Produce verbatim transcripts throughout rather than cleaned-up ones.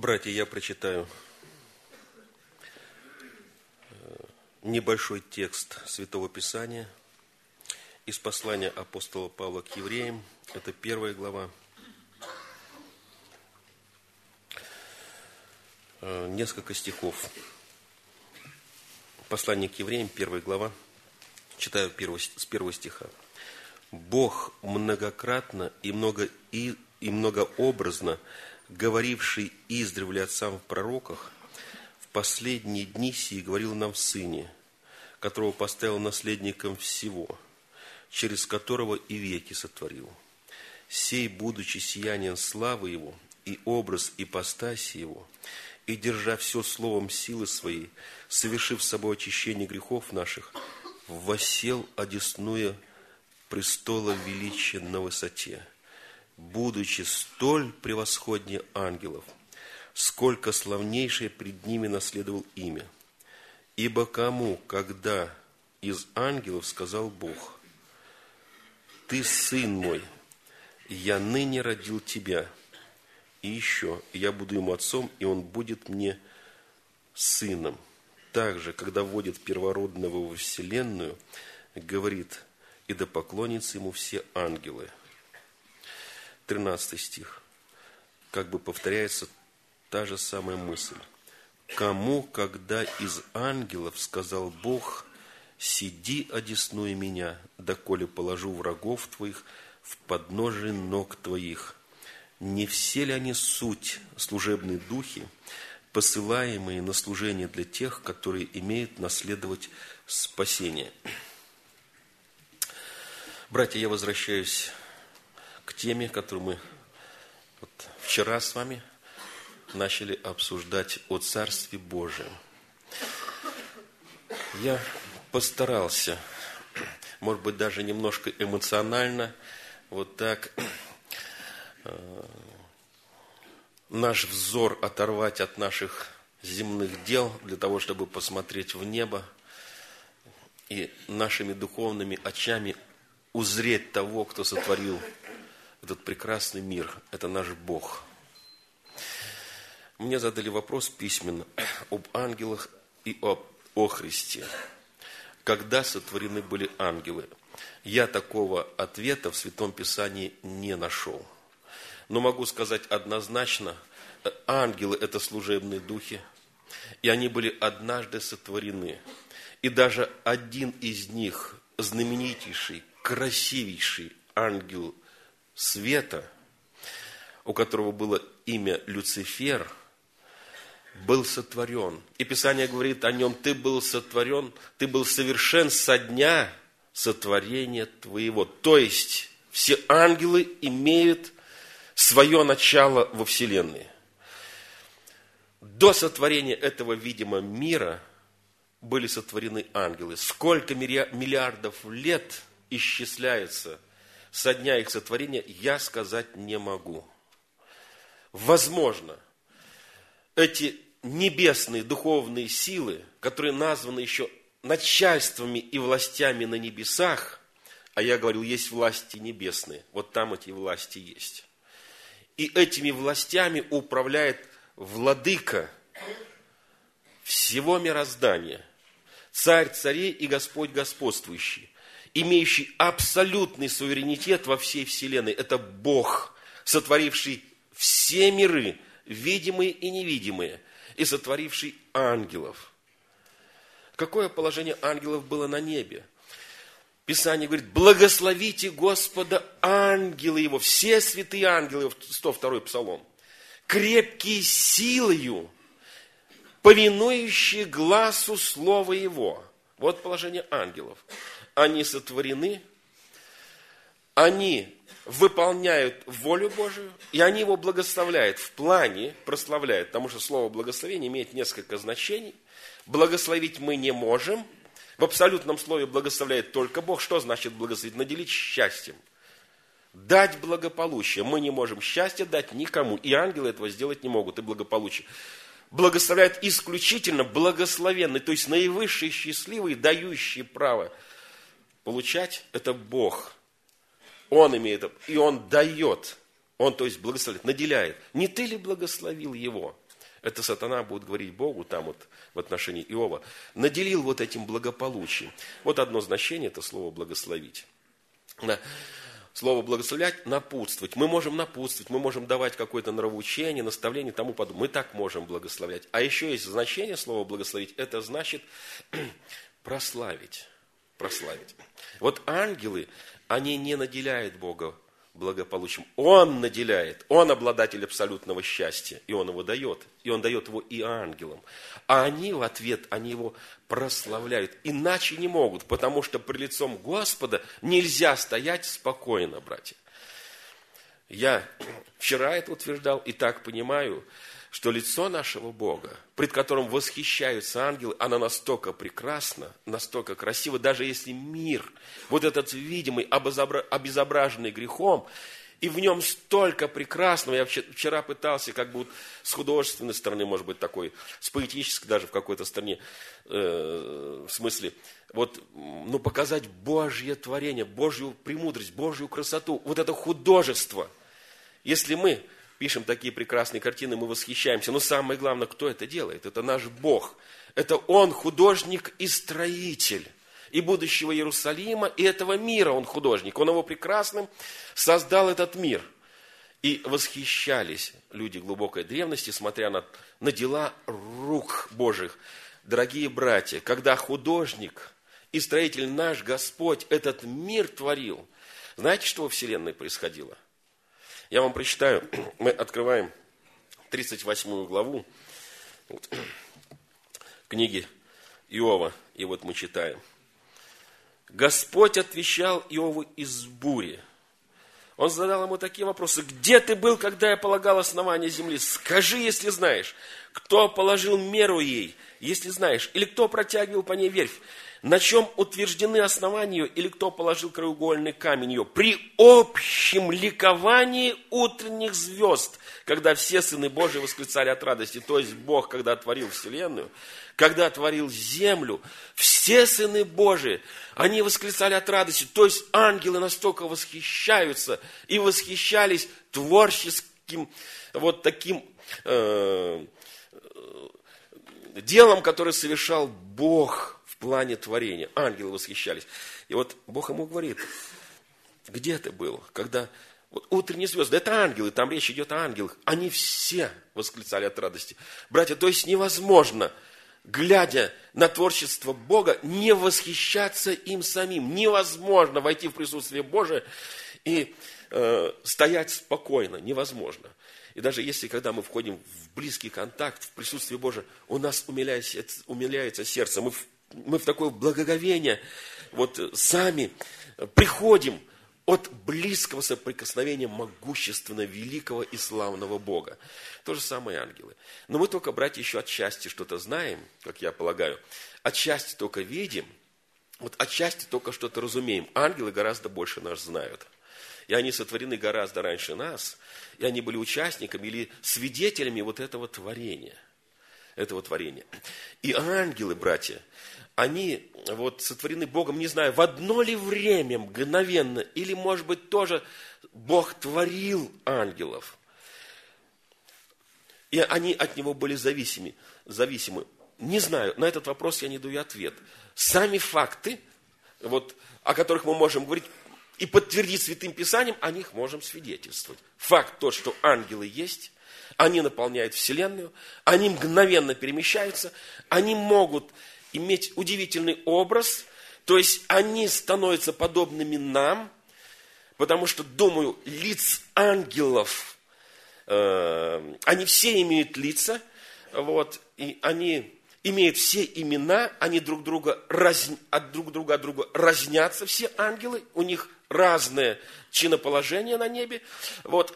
Братья, я прочитаю небольшой текст Святого Писания из послания апостола Павла к евреям. Это первая глава. Несколько стихов. Послание к евреям, первая глава. Читаю с первого стиха. «Бог многократно и, много, и, и многообразно говоривший издревле отцам в пророках, в последние дни сии говорил нам в Сыне, которого поставил наследником всего, через которого и веки сотворил. Сей, будучи сиянием славы Его, и образ ипостаси Его, и держа все словом силы Своей, совершив с собой очищение грехов наших, воссел, одесную престола величия на высоте, будучи столь превосходнее ангелов, сколько славнейшее пред ними наследовал имя. Ибо кому, когда из ангелов сказал Бог: Ты сын мой, я ныне родил тебя, и еще я буду ему отцом, и он будет мне сыном. Также, когда вводит первородного во вселенную, говорит: и да поклонятся ему все ангелы». тринадцатый стих. Как бы повторяется та же самая мысль. «Кому, когда из ангелов сказал Бог: сиди, одесную меня, доколе положу врагов твоих в подножие ног твоих. Не все ли они суть служебные духи, посылаемые на служение для тех, которые имеют наследовать спасение?» Братья, я возвращаюсь к теме, которую мы вот вчера с вами начали обсуждать, о Царстве Божьем. Я постарался, может быть, даже немножко эмоционально, вот так э, наш взор оторвать от наших земных дел, для того, чтобы посмотреть в небо и нашими духовными очами узреть того, кто сотворил этот прекрасный мир. Это наш Бог. Мне задали вопрос письменно об ангелах и об, о Христе. Когда сотворены были ангелы? Я такого ответа в Святом Писании не нашел. Но могу сказать однозначно, ангелы – это служебные духи, и они были однажды сотворены. И даже один из них, знаменитейший, красивейший ангел света, у которого было имя Люцифер, был сотворен. И Писание говорит о нем: ты был сотворен, ты был совершен со дня сотворения твоего. То есть все ангелы имеют свое начало во Вселенной. До сотворения этого видимого мира были сотворены ангелы. Сколько миллиардов лет исчисляется со дня их сотворения, я сказать не могу. Возможно, эти небесные духовные силы, которые названы еще начальствами и властями на небесах, а я говорил, есть власти небесные, вот там эти власти есть. И этими властями управляет владыка всего мироздания, царь царей и Господь господствующий, имеющий абсолютный суверенитет во всей вселенной. Это Бог, сотворивший все миры, видимые и невидимые, и сотворивший ангелов. Какое положение ангелов было на небе? Писание говорит: благословите Господа, ангелы Его, все святые ангелы, сто второй Псалом, крепкие силою, повинующие гласу слова Его. Вот положение ангелов. Они сотворены, они выполняют волю Божию, и они Его благословляют, в плане прославляют, потому что слово благословение имеет несколько значений. Благословить мы не можем. В абсолютном слове благословляет только Бог. Что значит благословить? Наделить счастьем. Дать благополучие. Мы не можем счастья дать никому, и ангелы этого сделать не могут, и благополучие. Благословляет исключительно благословенный, то есть наивысший, счастливый, дающий право получать, это Бог. Он имеет, и Он дает. Он, то есть, благословляет, наделяет. Не ты ли благословил его? это сатана будет говорить Богу, там вот в отношении Иова, наделил вот этим благополучием. Вот одно значение, это слово «благословить». Да. Слово «благословлять» – напутствовать. Мы можем напутствовать, мы можем давать какое-то нравоучение, наставление и тому подобное. Мы так можем благословлять. А еще есть значение слова «благословить». Это значит прославить. Прославить. Вот ангелы, они не наделяют Бога благополучием. Он наделяет. Он обладатель абсолютного счастья. И Он его дает. И Он дает его и ангелам. А они в ответ, они его прославляют. Иначе не могут, потому что при лицом Господа нельзя стоять спокойно, братья. Я вчера это утверждал и так понимаю, что лицо нашего Бога, пред которым восхищаются ангелы, оно настолько прекрасно, настолько красиво, даже если мир, вот этот видимый, обезображенный грехом, и в нем столько прекрасного. Я вчера пытался как бы вот с художественной стороны, может быть, такой, с поэтической даже в какой-то стороне, э, в смысле, вот, ну, показать Божье творение, Божью премудрость, Божью красоту, вот это художество. Если мы пишем такие прекрасные картины, мы восхищаемся. Но самое главное, кто это делает? Это наш Бог. Это Он художник и строитель. И будущего Иерусалима, и этого мира Он художник. Он его прекрасным создал этот мир. И восхищались люди глубокой древности, смотря на, на дела рук Божьих. Дорогие братья, когда художник и строитель наш Господь этот мир творил, знаете, что во Вселенной происходило? Я вам прочитаю, мы открываем тридцать восьмую главу вот, книги Иова, и вот мы читаем. Господь отвечал Иову из бури. Он задал ему такие вопросы. Где ты был, когда я полагал основание земли? Скажи, если знаешь, кто положил меру ей, если знаешь, или кто протягивал по ней верфь? На чем утверждены основания ее, или кто положил краеугольный камень ее? При общем ликовании утренних звезд, когда все сыны Божии восклицали от радости, то есть Бог, когда творил вселенную, когда творил землю, все сыны Божии, они восклицали от радости, то есть ангелы настолько восхищаются и восхищались творческим вот таким э, делом, которое совершал Бог в плане творения. Ангелы восхищались. И вот Бог ему говорит, где ты был, когда вот утренние звезды, это ангелы, там речь идет о ангелах, они все восклицали от радости. Братья, то есть невозможно, глядя на творчество Бога, не восхищаться им самим. Невозможно войти в присутствие Божие и э, стоять спокойно. Невозможно. И даже если, когда мы входим в близкий контакт, в присутствие Божие, у нас умиляется, умиляется сердце. Мы в, мы в такое благоговение вот сами приходим от близкого соприкосновения могущественно великого и славного Бога. То же самое ангелы. Но мы только, братья, еще отчасти что-то знаем, как я полагаю. Отчасти только видим, вот отчасти только что-то разумеем. Ангелы гораздо больше нас знают. И они сотворены гораздо раньше нас. И они были участниками или свидетелями вот этого творения. Этого творения. И ангелы, братья, они вот сотворены Богом, не знаю, в одно ли время, мгновенно, или, может быть, тоже Бог творил ангелов. И они от Него были зависимы. зависимы. Не знаю, на этот вопрос я не даю ответ. Сами факты, вот, о которых мы можем говорить и подтвердить Святым Писанием, о них можем свидетельствовать. Факт тот, что ангелы есть, они наполняют Вселенную, они мгновенно перемещаются, они могут иметь удивительный образ, то есть они становятся подобными нам, потому что, думаю, лиц ангелов, э, они все имеют лица, вот, и они имеют все имена, они друг друга раз, от друг друга от друга разнятся, все ангелы, у них разное чиноположение на небе, вот,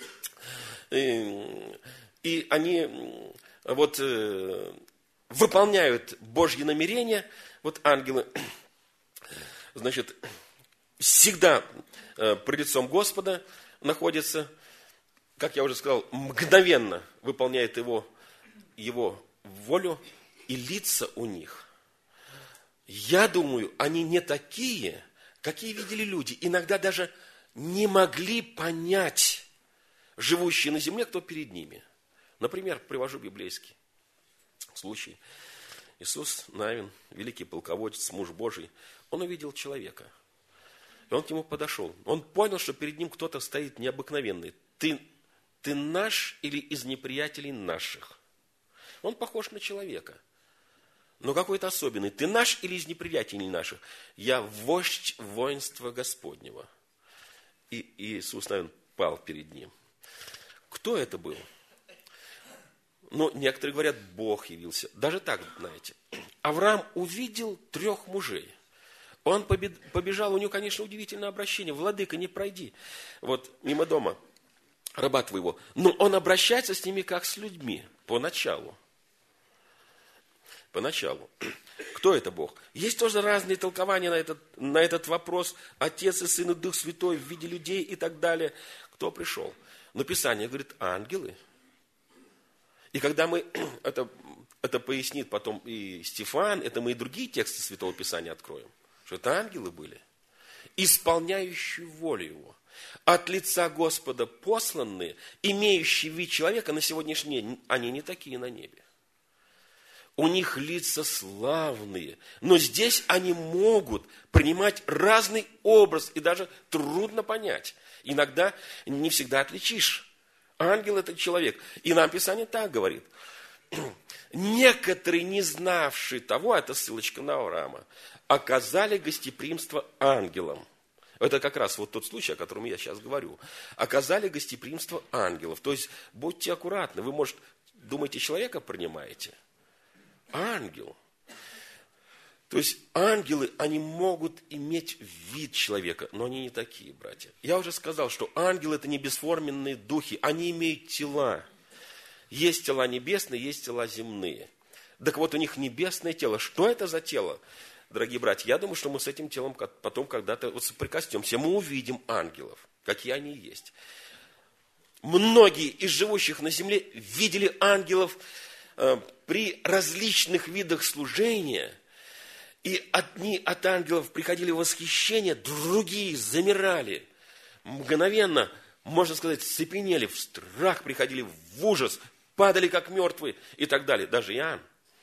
и, и они вот выполняют Божьи намерения, вот ангелы, значит, всегда пред лицом Господа находятся, как я уже сказал, мгновенно выполняет его, его волю, и лица у них, я думаю, они не такие, какие видели люди. Иногда даже не могли понять живущие на земле, кто перед ними. Например, привожу библейский случай. Иисус Навин, великий полководец, муж Божий, он увидел человека. И он к нему подошел. Он понял, что перед ним кто-то стоит необыкновенный. Ты, ты наш или из неприятелей наших? Он похож на человека, но какой-то особенный. Ты наш или из неприятелей наших? Я вождь воинства Господнего. И Иисус Навин пал перед ним. Кто это был? Ну, некоторые говорят, Бог явился. Даже так, знаете. Авраам увидел трех мужей. Он побежал, у него, конечно, удивительное обращение. Владыка, не пройди. Вот мимо дома раба твоего. Но он обращается с ними, как с людьми, поначалу. Поначалу. Кто это Бог? Есть тоже разные толкования на этот, на этот вопрос. Отец и Сын и Дух Святой в виде людей и так далее. Кто пришел? Но Писание говорит, ангелы. И когда мы, это, это пояснит потом и Стефан, это мы и другие тексты Святого Писания откроем, что это ангелы были, исполняющие волю Его, от лица Господа посланные, имеющие вид человека, на сегодняшний день они не такие на небе. У них лица славные, но здесь они могут принимать разный образ, и даже трудно понять. Иногда не всегда отличишь. Ангел – это человек. И нам Писание так говорит. Некоторые, не знавшие того, это ссылочка на Авраама, оказали гостеприимство ангелам. Это как раз вот тот случай, о котором я сейчас говорю. Оказали гостеприимство ангелов. То есть, будьте аккуратны. Вы, может, думаете, человека принимаете? Ангел. То есть, ангелы, они могут иметь вид человека, но они не такие, братья. Я уже сказал, что ангелы – это не бесформенные духи, они имеют тела. Есть тела небесные, есть тела земные. Так вот, у них небесное тело. Что это за тело? Дорогие братья, я думаю, что мы с этим телом потом когда-то вот соприкоснемся. Мы увидим ангелов, какие они есть. Многие из живущих на земле видели ангелов э, при различных видах служения. И одни от ангелов приходили в восхищение, другие замирали. Мгновенно, можно сказать, цепенели, в страх приходили, в ужас, падали как мертвые и так далее. Даже Иоанн,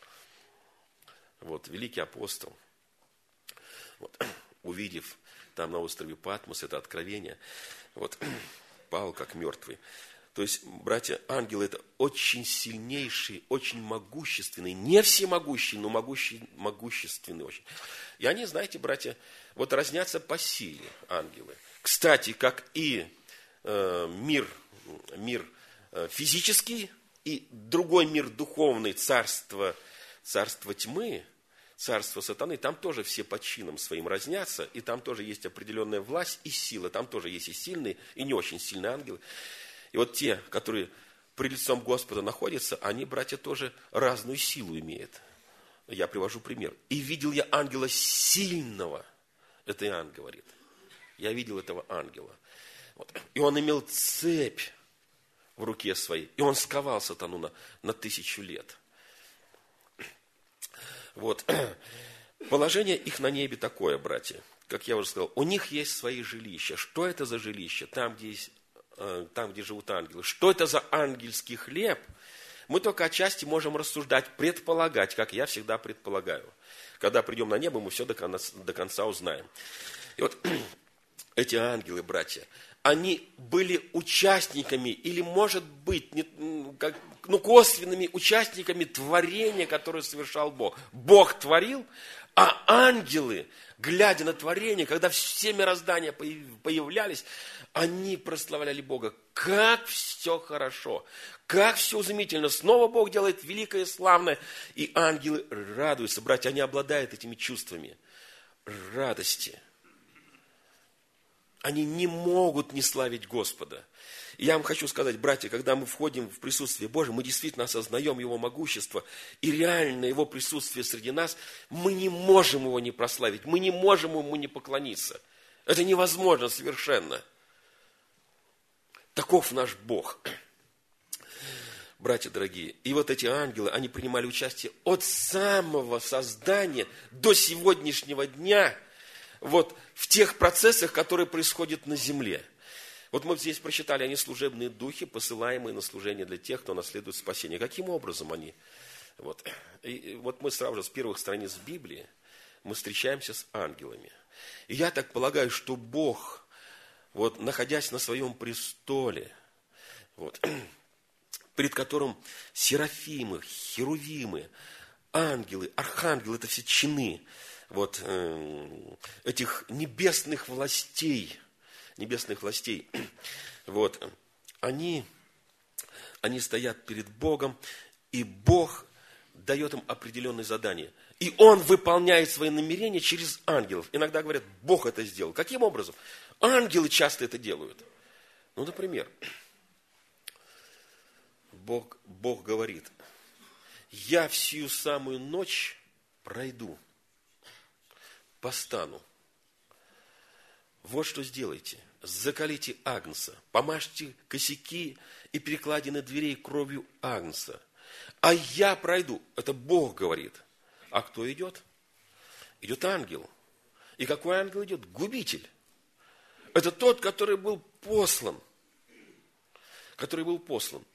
вот, великий апостол, вот, увидев там на острове Патмос это откровение, вот, пал как мертвый. То есть, братья, ангелы – это очень сильнейшие, очень могущественные, не всемогущие, но могущие, могущественные очень. И они, знаете, братья, вот разнятся по силе ангелы. Кстати, как и э, мир, мир э, физический и другой мир духовный, царство, царство тьмы, царство сатаны, там тоже все по чинам своим разнятся, и там тоже есть определенная власть и сила, там тоже есть и сильные, и не очень сильные ангелы. И вот те, которые при лицом Господа находятся, они, братья, тоже разную силу имеют. Я привожу пример. «И видел я ангела сильного». Это Иоанн говорит. Я видел этого ангела. Вот. И он имел цепь в руке своей. И он сковал сатану на, на тысячу лет. Вот. Положение их на небе такое, братья. Как я уже сказал, у них есть свои жилища. Что это за жилища? Там, где есть там, где живут ангелы. Что это за ангельский хлеб? Мы только отчасти можем рассуждать, предполагать, как я всегда предполагаю. Когда придем на небо, мы все до конца, до конца узнаем. И вот эти ангелы, братья, они были участниками, или, может быть, не, как, ну, косвенными участниками творения, которое совершал Бог. Бог творил, а ангелы, глядя на творение, когда все мироздания появлялись, они прославляли Бога. Как все хорошо, как все изумительно. Снова Бог делает великое и славное. И ангелы радуются. Братья, они обладают этими чувствами радости. Они не могут не славить Господа. И я вам хочу сказать, братья, когда мы входим в присутствие Божие, мы действительно осознаем Его могущество и реально Его присутствие среди нас, мы не можем Его не прославить, мы не можем Ему не поклониться. Это невозможно совершенно. Таков наш Бог. Братья дорогие, и вот эти ангелы, они принимали участие от самого создания до сегодняшнего дня, вот в тех процессах, которые происходят на земле. Вот мы здесь прочитали, они служебные духи, посылаемые на служение для тех, кто наследует спасение. Каким образом они? Вот, и вот мы сразу же с первых страниц Библии мы встречаемся с ангелами. И я так полагаю, что Бог, вот, находясь на своем престоле, вот, перед которым серафимы, херувимы, ангелы, архангелы, это все чины вот, э, этих небесных властей, небесных властей, вот, они, они стоят перед Богом, и Бог дает им определенные задания. И Он выполняет свои намерения через ангелов. Иногда говорят, Бог это сделал. Каким образом? Ангелы часто это делают. Ну, например, Бог, Бог говорит, я всю самую ночь пройду, постану. Вот что сделайте. Заколите агнца, помажьте косяки и перекладины дверей кровью агнца. А я пройду. Это Бог говорит. А кто идет? Идет ангел. И какой ангел идет? Губитель. Это тот, который был послан. Который был послан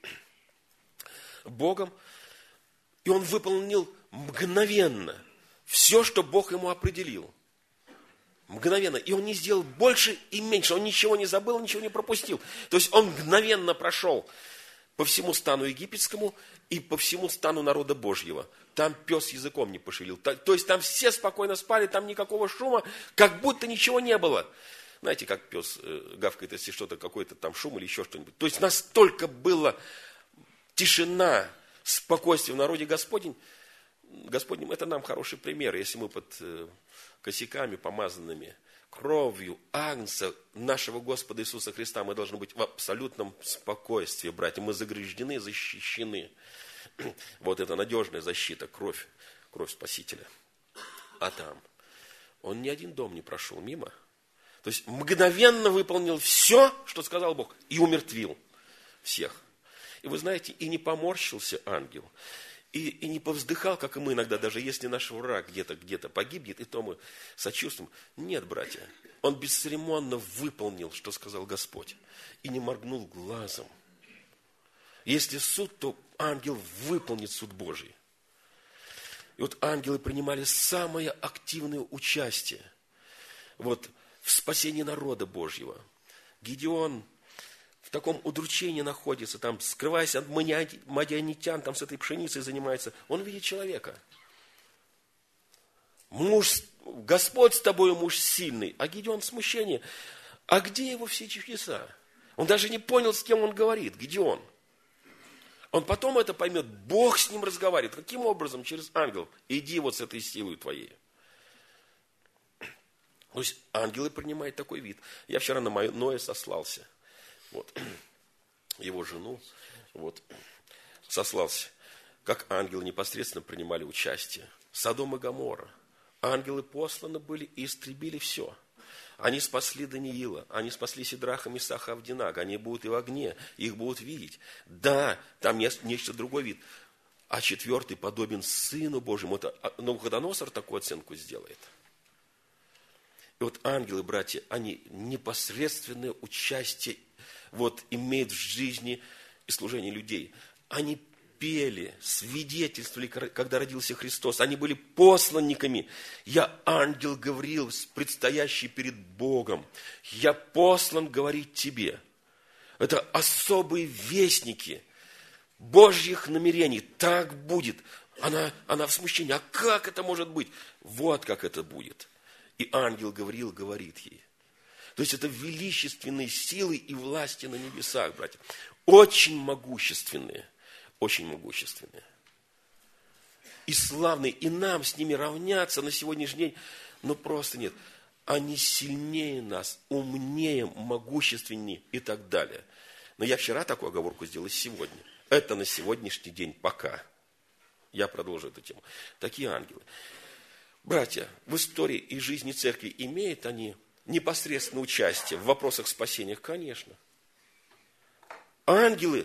Богом. И он выполнил мгновенно все, что Бог ему определил. Мгновенно. И он не сделал больше и меньше. Он ничего не забыл, ничего не пропустил. То есть он мгновенно прошел по всему стану египетскому и по всему стану народа Божьего. Там пес языком не пошевелил. То есть там все спокойно спали, там никакого шума, как будто ничего не было. Знаете, как пес гавкает, если что-то, какой-то там шум или еще что-нибудь. То есть настолько была тишина, спокойствие в народе Господень. Господнем, это нам хороший пример, если мы под косяками, помазанными кровью агнца нашего Господа Иисуса Христа, мы должны быть в абсолютном спокойствии, братья. Мы заграждены, защищены. Вот это надежная защита, кровь, кровь Спасителя. А там он ни один дом не прошел мимо. То есть мгновенно выполнил все, что сказал Бог, и умертвил всех. И вы знаете, и не поморщился ангел, и, и не повздыхал, как и мы иногда, даже если наш враг где-то где-то погибнет, и то мы сочувствуем. Нет, братья, он бесцеремонно выполнил, что сказал Господь, и не моргнул глазом. Если суд, то ангел выполнит суд Божий. И вот ангелы принимали самое активное участие вот, в спасении народа Божьего. Гедеон в таком удручении находится, там, скрываясь от мадианитян, там с этой пшеницей занимается. Он видит человека. Муж, Господь с тобой, муж сильный. А Гедеон в смущении. А где его все чудеса? Он даже не понял, с кем он говорит. Гедеон. Он потом это поймет. Бог с ним разговаривает. Каким образом? Через ангел. Иди вот с этой силой твоей. То есть ангелы принимают такой вид. Я вчера на Ноя сослался. Вот, его жену, вот, сослался, как ангелы непосредственно принимали участие. Содом и Гоморра. Ангелы посланы были и истребили все. Они спасли Даниила, они спасли Сидраха, Месаха, Авдинага. Они будут и в огне, их будут видеть. Да, там есть нечто другой вид. А четвертый подобен Сыну Божьему. Это Навуходоносор такую оценку сделает. И вот ангелы, братья, они непосредственное участие вот, имеют в жизни и служении людей. Они пели, свидетельствовали, когда родился Христос. Они были посланниками. Я, ангел Гавриил, предстоящий перед Богом. Я послан говорить тебе. Это особые вестники Божьих намерений. Так будет. Она, она в смущении. А как это может быть? Вот как это будет. И ангел Гавриил говорит ей. То есть это величественные силы и власти на небесах, братья. Очень могущественные. Очень могущественные. И славные. И нам с ними равняться на сегодняшний день, ну просто нет. Они сильнее нас, умнее, могущественнее и так далее. Но я вчера такую оговорку сделал и сегодня. Это на сегодняшний день пока. Я продолжу эту тему. Такие ангелы. Братья, в истории и жизни церкви имеют они непосредственное участие в вопросах спасения? Конечно. Ангелы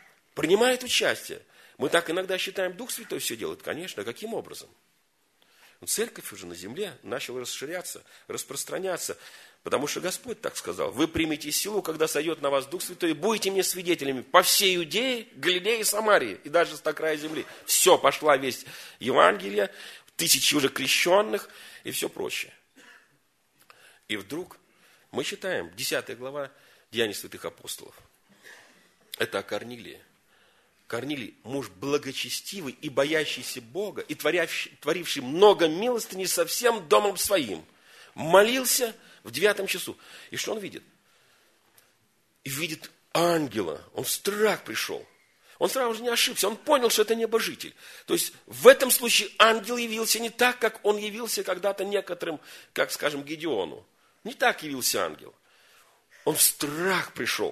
принимают участие. Мы так иногда считаем, Дух Святой все делает. Конечно. Каким образом? Но церковь уже на земле начала расширяться, распространяться, потому что Господь так сказал: вы примете силу, когда сойдет на вас Дух Святой, и будете мне свидетелями по всей Иудее, Галилее и Самарии, и даже с края земли. Все, пошла весть Евангелия, тысячи уже крещенных и все прочее. И вдруг мы читаем десятая глава Деяний святых апостолов. Это о Корнилии. Корнилий, муж благочестивый и боящийся Бога, и творящий, творивший много милостыней со всем домом своим, молился в девятом часу. И что он видит? И видит ангела. Он в страх пришел. Он сразу же не ошибся. Он понял, что это небожитель. То есть в этом случае ангел явился не так, как он явился когда-то некоторым, как, скажем, Гедеону. Не так явился ангел. Он в страх пришел.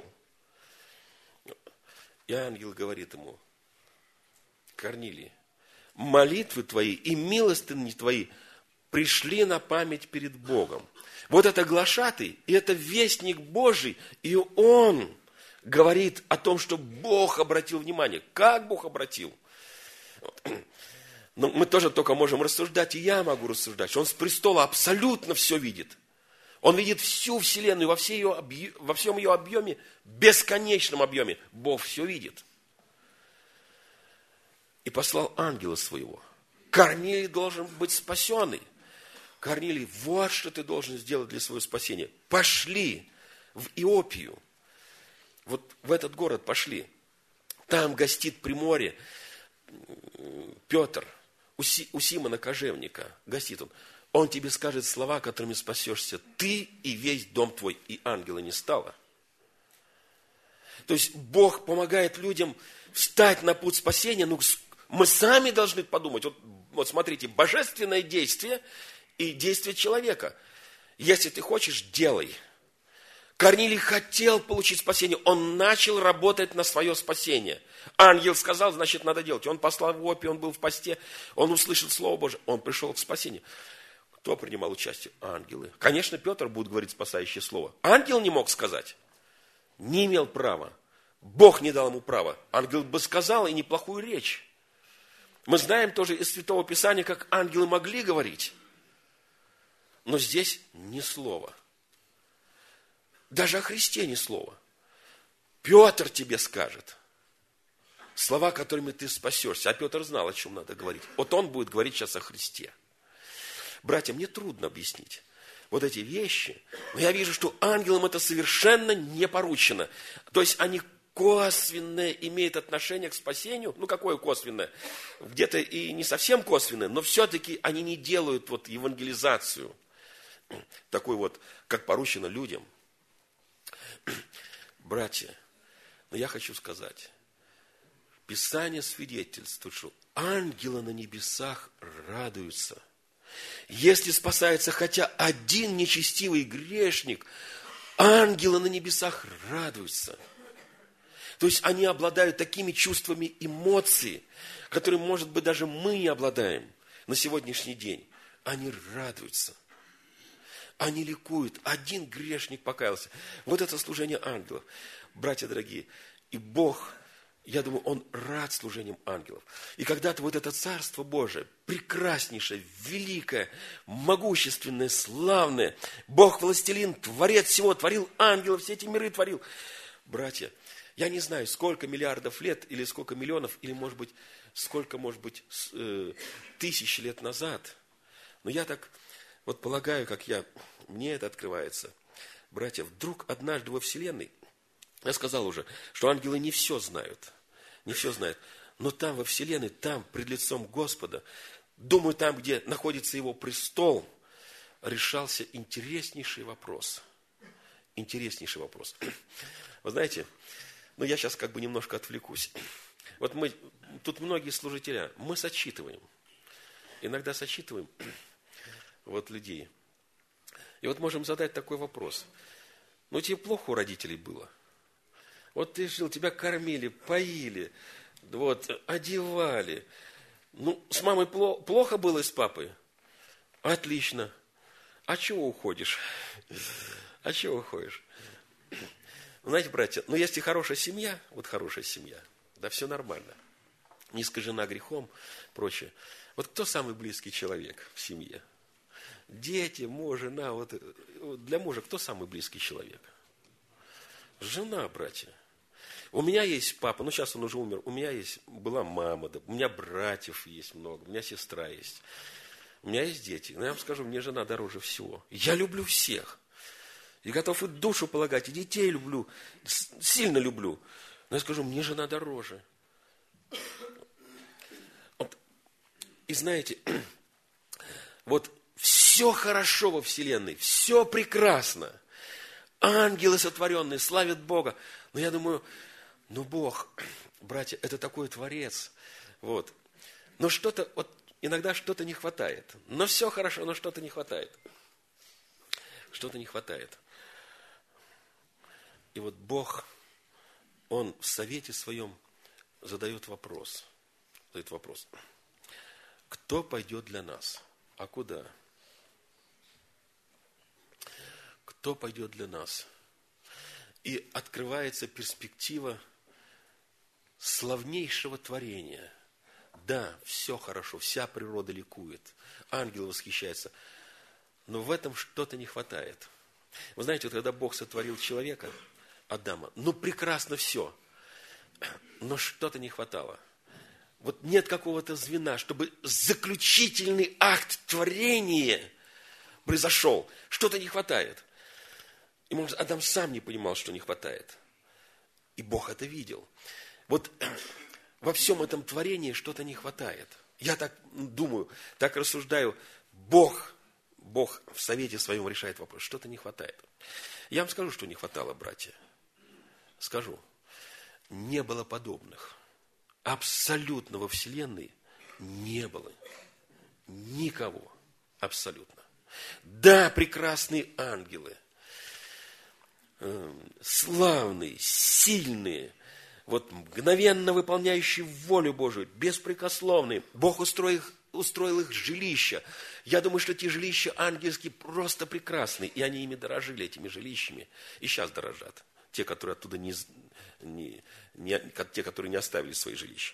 И ангел говорит ему: Корнилий, молитвы твои и милостыни твои пришли на память перед Богом. Вот это глашатый, и это вестник Божий, и он говорит о том, что Бог обратил внимание. Как Бог обратил? Но мы тоже только можем рассуждать, и я могу рассуждать, что он с престола абсолютно все видит. Он видит всю вселенную во, всей ее, объ... во всем ее объеме, бесконечном объеме. Бог все видит. И послал ангела своего. Корнилий должен быть спасенный. Корнилий, вот что ты должен сделать для своего спасения. Пошли в Иопию. Вот в этот город пошли. Там гостит при море Петр, у, Си... у Симона Кожевника гостит он. Он тебе скажет слова, которыми спасешься ты и весь дом твой, и ангела не стало. То есть Бог помогает людям встать на путь спасения. Ну, мы сами должны подумать. Вот, вот смотрите, божественное действие и действие человека. Если ты хочешь, делай. Корнилий хотел получить спасение. Он начал работать на свое спасение. Ангел сказал, значит, надо делать. Он послал в Иопию, он был в посте, он услышал Слово Божие, он пришел к спасению. Кто принимал участие? Ангелы. Конечно, Петр будет говорить спасающее слово. Ангел не мог сказать. Не имел права. Бог не дал ему права. Ангел бы сказал и неплохую речь. Мы знаем тоже из Святого Писания, как ангелы могли говорить. Но здесь ни слова. Даже о Христе ни слова. Петр тебе скажет слова, которыми ты спасешься. А Петр знал, о чем надо говорить. Вот он будет говорить сейчас о Христе. Братья, мне трудно объяснить вот эти вещи, но я вижу, что ангелам это совершенно не поручено. То есть они косвенное имеют отношение к спасению. Ну, какое косвенное? Где-то и не совсем косвенное, но все-таки они не делают вот евангелизацию, такой вот, как поручено людям. Братья, но я хочу сказать, Писание свидетельствует, что ангелы на небесах радуются. Если спасается хотя один нечестивый грешник, ангелы на небесах радуются. То есть они обладают такими чувствами эмоций, которые, может быть, даже мы не обладаем на сегодняшний день. Они радуются. Они ликуют. Один грешник покаялся. Вот это служение ангелов. Братья дорогие, и Бог, я думаю, Он рад служением ангелов. И когда-то вот это Царство Божие, прекраснейшее, великое, могущественное, славное, Бог властелин, творец всего, творил ангелов, все эти миры творил. Братья, я не знаю, сколько миллиардов лет, или сколько миллионов, или, может быть, сколько, может быть, э, тысяч лет назад. Но я так вот полагаю, как я, мне это открывается. Братья, вдруг однажды во Вселенной, я сказал уже, что ангелы не все знают, не все знают, но там во Вселенной, там, пред лицом Господа, думаю, там, где находится Его престол, решался интереснейший вопрос. Интереснейший вопрос. Вы знаете, ну я сейчас как бы немножко отвлекусь. Вот мы, тут многие служители, мы сочитываем, иногда сочитываем вот людей. И вот можем задать такой вопрос. Ну тебе плохо у родителей было? Вот ты жил, тебя кормили, поили, вот, одевали. Ну, с мамой плохо было и с папой? Отлично. А чего уходишь? А чего уходишь? Знаете, братья, ну, если хорошая семья, вот хорошая семья, да все нормально. Не искажена грехом, прочее. Вот кто самый близкий человек в семье? Дети, муж, жена. Вот, вот для мужа кто самый близкий человек? Жена, братья. У меня есть папа, ну сейчас он уже умер, у меня есть, была мама, да, у меня братьев есть много, у меня сестра есть, у меня есть дети. Но я вам скажу, мне жена дороже всего. Я люблю всех. И готов и душу полагать, и детей люблю, сильно люблю. Но я скажу, мне жена дороже. Вот. И знаете, вот все хорошо во Вселенной, все прекрасно. Ангелы сотворенные славят Бога. Но я думаю, ну Бог, братья, это такой Творец. Вот. Но что-то, вот иногда что-то не хватает. Но все хорошо, но что-то не хватает. Что-то не хватает. И вот Бог, Он в совете своем задает вопрос. Задает вопрос. Кто пойдет для нас? А куда? Кто пойдет для нас? И открывается перспектива славнейшего творения. Да, все хорошо, вся природа ликует, ангелы восхищаются, но в этом что-то не хватает. Вы знаете, вот когда Бог сотворил человека, Адама, ну прекрасно все, но что-то не хватало. Вот нет какого-то звена, чтобы заключительный акт творения произошел, что-то не хватает. И, может, Адам сам не понимал, что не хватает. И Бог это видел. Вот во всем этом творении что-то не хватает. Я так думаю, так рассуждаю. Бог, Бог в совете своем решает вопрос. Что-то не хватает. Я вам скажу, что не хватало, братья. Скажу. Не было подобных. Абсолютно во Вселенной не было. Никого. Абсолютно. Да, прекрасные ангелы. Славные, сильные, вот мгновенно выполняющие волю Божию, беспрекословные. Бог устроил, устроил их жилища. Я думаю, что эти жилища ангельские просто прекрасные, и они ими дорожили, этими жилищами, и сейчас дорожат. Те, которые оттуда не, не, не те, которые не оставили свои жилища.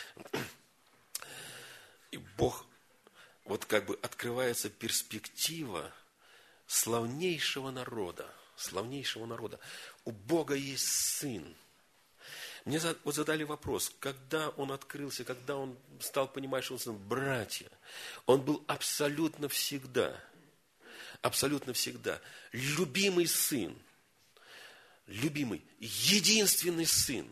И Бог, вот как бы открывается перспектива славнейшего народа. Славнейшего народа. У Бога есть Сын. Мне вот задали вопрос, когда Он открылся, когда Он стал понимать, что Он сын, братья, Он был абсолютно всегда, абсолютно всегда любимый Сын, любимый, единственный Сын,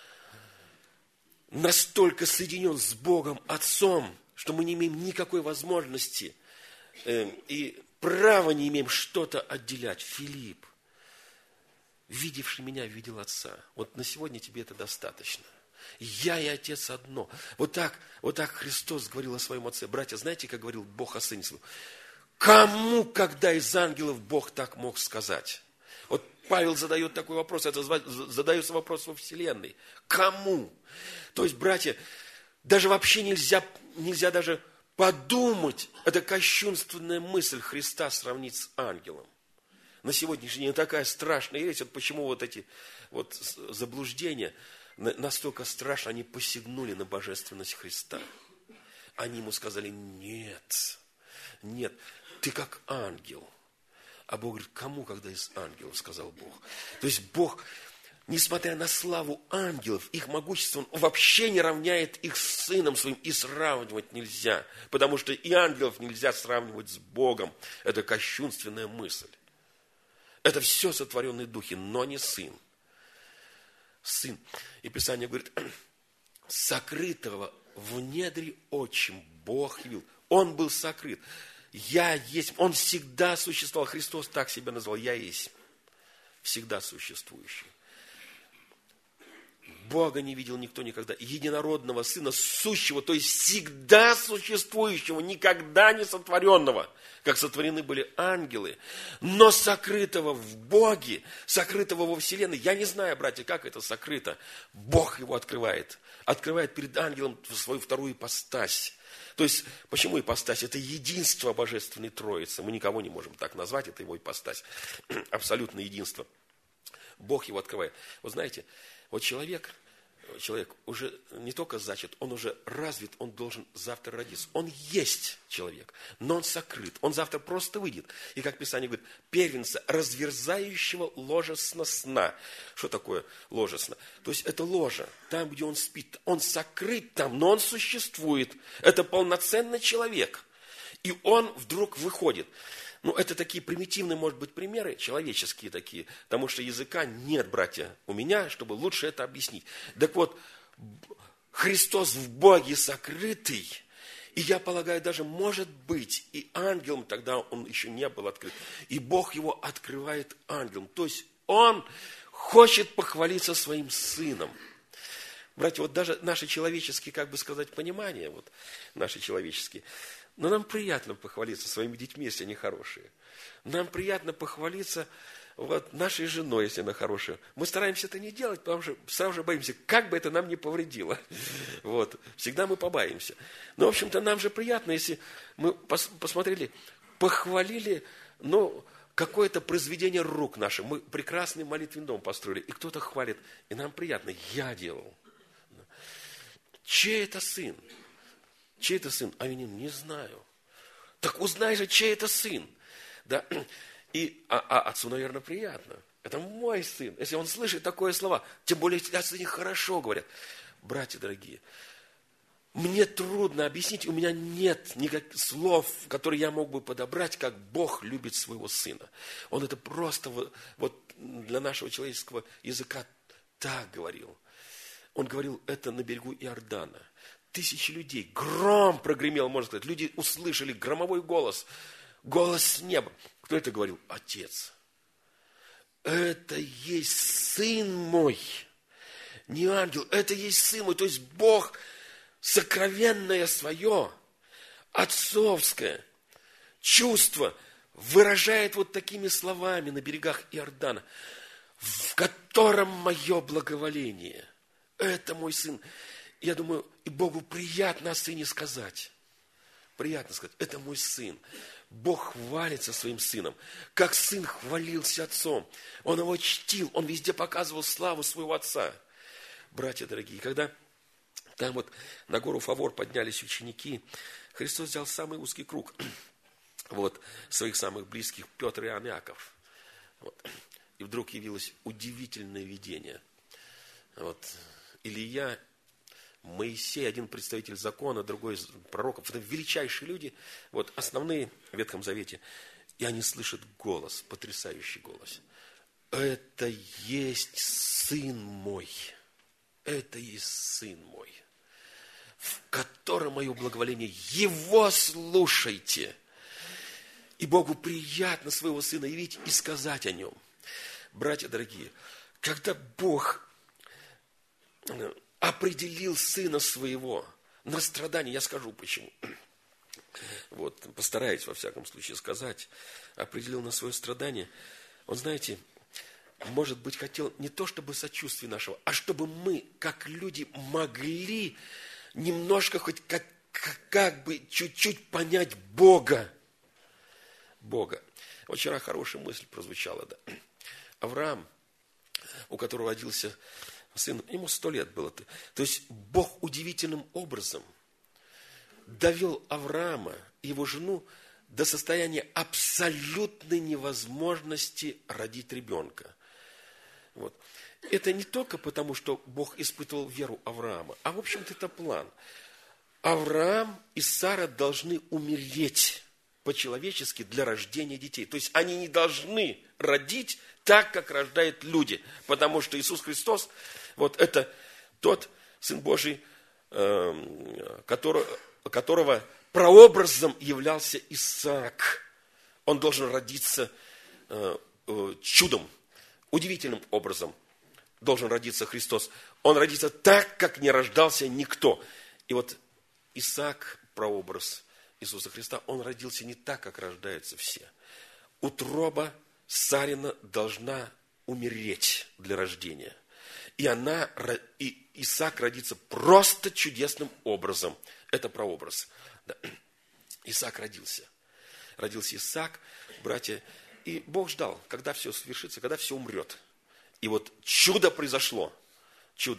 настолько соединен с Богом Отцом, что мы не имеем никакой возможности э, и права не имеем что-то отделять. Филипп, видевший меня, видел Отца. Вот на сегодня тебе это достаточно. Я и Отец одно. Вот так, вот так Христос говорил о своем Отце. Братья, знаете, как говорил Бог о Сыне Своем? Кому, когда из ангелов Бог так мог сказать? Вот Павел задает такой вопрос, это задается вопрос во Вселенной. Кому? То есть, братья, даже вообще нельзя, нельзя даже подумать, это кощунственная мысль Христа сравнить с ангелом. На сегодняшний день такая страшная вещь, вот почему вот эти вот заблуждения настолько страшно, они посягнули на божественность Христа. Они ему сказали, нет, нет, ты как ангел. А Бог говорит, кому, когда из ангелов, сказал Бог. То есть Бог, несмотря на славу ангелов, их могущество, Он вообще не равняет их с Сыном Своим, и сравнивать нельзя. Потому что и ангелов нельзя сравнивать с Богом. Это кощунственная мысль. Это все сотворенные духи, но не Сын. Сын. И Писание говорит, сокрытого в недре отчим Бог явил. Он был сокрыт. Я есть. Он всегда существовал. Христос так себя назвал. Я есть. Всегда существующий. Бога не видел никто никогда. Единородного Сына, сущего, то есть всегда существующего, никогда не сотворенного, как сотворены были ангелы, но сокрытого в Боге, сокрытого во Вселенной. Я не знаю, братья, как это сокрыто. Бог его открывает. Открывает перед ангелом свою вторую ипостась. То есть, почему ипостась? Это единство Божественной Троицы. Мы никого не можем так назвать, это его ипостась. Абсолютное единство. Бог его открывает. Вы знаете, вот человек, человек уже не только зачат, он уже развит, он должен завтра родиться. Он есть человек, но он сокрыт. Он завтра просто выйдет. И как Писание говорит, первенца разверзающего ложесно сна. Что такое ложесно? То есть это ложа, там, где он спит. Он сокрыт там, но он существует. Это полноценный человек. И он вдруг выходит. Ну, это такие примитивные, может быть, примеры, человеческие такие, потому что языка нет, братья, у меня, чтобы лучше это объяснить. Так вот, Христос в Боге сокрытый, и я полагаю, даже может быть, и ангелом тогда он еще не был открыт, и Бог его открывает ангелом. То есть он хочет похвалиться своим сыном. Братья, вот даже наши человеческие, как бы сказать, понимания, вот наши человеческие, но нам приятно похвалиться своими детьми, если они хорошие. Нам приятно похвалиться вот, нашей женой, если она хорошая. Мы стараемся это не делать, потому что сразу же боимся, как бы это нам не повредило. Вот. Всегда мы побаимся. Но, в общем-то, нам же приятно, если мы пос- посмотрели, похвалили, ну, какое-то произведение рук наших. Мы прекрасный молитвенный дом построили, и кто-то хвалит, и нам приятно. Я делал. Чей это сын? Чей это сын? А я не знаю. Так узнай же, чей это сын. Да? И, а, а отцу, наверное, приятно. Это мой сын. Если он слышит такое слово, тем более, если о сыне хорошо говорят. Братья дорогие, мне трудно объяснить, у меня нет никаких слов, которые я мог бы подобрать, как Бог любит своего сына. Он это просто вот, вот для нашего человеческого языка так говорил. Он говорил это на берегу Иордана. Тысячи людей, гром прогремел, можно сказать. Люди услышали громовой голос, голос с неба. Кто это говорил? Отец. Это есть сын мой. Не ангел, это есть сын мой. То есть Бог сокровенное свое, отцовское чувство выражает вот такими словами на берегах Иордана, в котором мое благоволение. Это мой сын. Я думаю, и Богу приятно о сыне сказать. Приятно сказать, это мой сын. Бог хвалится своим сыном, как сын хвалился отцом. Он его чтил, он везде показывал славу своего отца. Братья дорогие, когда там вот на гору Фавор поднялись ученики, Христос взял самый узкий круг, вот, своих самых близких, Петр, Иоанн, Иаков. Вот. И вдруг явилось удивительное видение. Вот. Илья, Моисей, один представитель закона, другой из пророков. Это величайшие люди, вот, основные в Ветхом Завете. И они слышат голос, потрясающий голос. Это есть сын мой. Это есть сын мой, в котором мое благоволение. Его слушайте. И Богу приятно своего сына явить и сказать о нем. Братья дорогие, когда Бог определил сына своего на страдание, я скажу почему. Вот, постараюсь во всяком случае сказать, определил на свое страдание. Он, знаете, может быть, хотел не то чтобы сочувствия нашего, а чтобы мы, как люди, могли немножко хоть как, как бы чуть-чуть понять Бога. Бога. Вот вчера хорошая мысль прозвучала, да. Авраам, у которого родился сын, ему сто лет было. То есть Бог удивительным образом довел Авраама и его жену до состояния абсолютной невозможности родить ребенка. Вот. Это не только потому, что Бог испытывал веру Авраама, а в общем-то это план. Авраам и Сара должны умереть по-человечески для рождения детей. То есть они не должны родить так, как рождают люди. Потому что Иисус Христос, вот это тот Сын Божий, которого, которого прообразом являлся Исаак. Он должен родиться чудом, удивительным образом. Должен родиться Христос. Он родится так, как не рождался никто. И вот Исаак, прообраз Иисуса Христа, он родился не так, как рождаются все. Утроба Сарина должна умереть для рождения. И она, и Исаак родится просто чудесным образом. Это прообраз. Да. Исаак родился. Родился Исаак, братья. И Бог ждал, когда все свершится, когда все умрет. И вот чудо произошло. Чудо.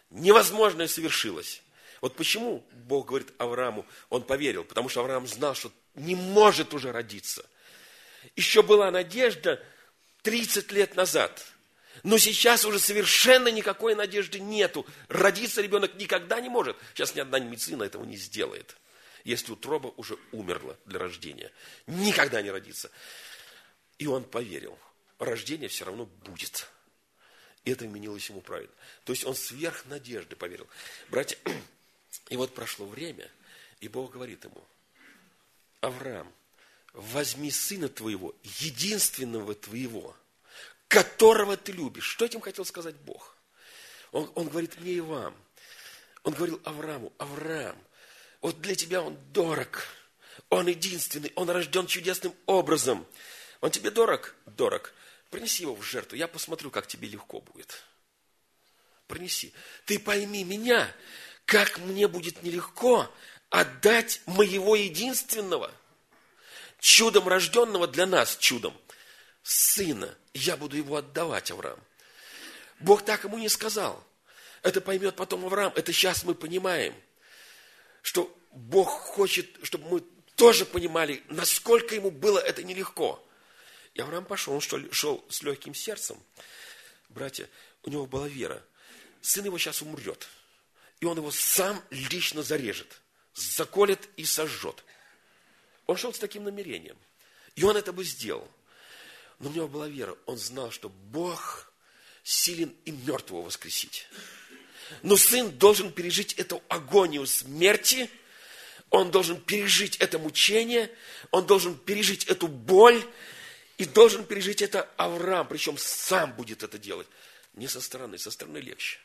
Невозможное совершилось. Вот почему Бог говорит Аврааму, он поверил, потому что Авраам знал, что не может уже родиться. Еще была надежда тридцать лет назад, но сейчас уже совершенно никакой надежды нету. Родиться ребенок никогда не может. Сейчас ни одна медицина этого не сделает, если утроба уже умерла для рождения. Никогда не родится. И он поверил, рождение все равно будет. И это вменилось ему правильно. То есть он сверх надежды поверил. Братья, и вот прошло время, и Бог говорит ему: Авраам, возьми сына твоего, единственного твоего, которого ты любишь. Что этим хотел сказать Бог? Он, он говорит мне и вам. Он говорил Аврааму: Авраам, вот для тебя он дорог. Он единственный, он рожден чудесным образом. Он тебе дорог? Дорог. Принеси его в жертву, я посмотрю, как тебе легко будет. Принеси. Ты пойми меня, как мне будет нелегко отдать моего единственного, чудом рожденного для нас, чудом, сына. Я буду его отдавать, Авраам. Бог так ему не сказал. Это поймет потом Авраам. Это сейчас мы понимаем, что Бог хочет, чтобы мы тоже понимали, насколько ему было это нелегко. И Авраам пошел, он что, шел с легким сердцем. Братья, у него была вера. Сын его сейчас умрет. И он его сам лично зарежет, заколет и сожжет. Он шел с таким намерением. И он это бы сделал. Но у него была вера. Он знал, что Бог силен и мертвого воскресить. Но сын должен пережить эту агонию смерти. Он должен пережить это мучение. Он должен пережить эту боль. И должен пережить это Авраам, причем сам будет это делать. Не со стороны, со стороны легче.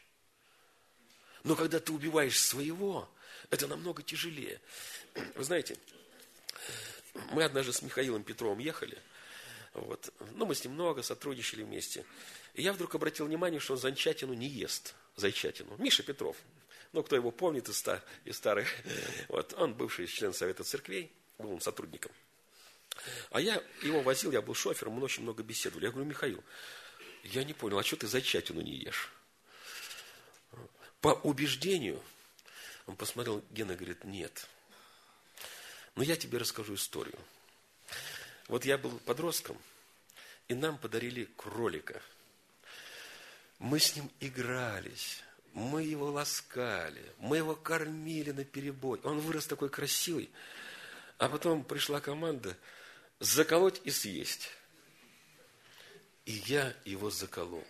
Но когда ты убиваешь своего, это намного тяжелее. Вы знаете, мы однажды с Михаилом Петровым ехали. Вот. Ну, мы с ним много сотрудничали вместе. И я вдруг обратил внимание, что он зайчатину не ест. Зайчатину. Миша Петров. Ну, кто его помнит из, ста, из старых. Вот. Он бывший член Совета Церквей. Был он сотрудником. А я его возил, я был шофером, мы очень много беседовали. Я говорю: Михаил, я не понял, а что ты зайчатину не ешь? По убеждению, он посмотрел, Гена говорит: нет. Но я тебе расскажу историю. Вот я был подростком, и нам подарили кролика. Мы с ним игрались, мы его ласкали, мы его кормили наперебой. Он вырос такой красивый. А потом пришла команда заколоть и съесть. И я его заколол.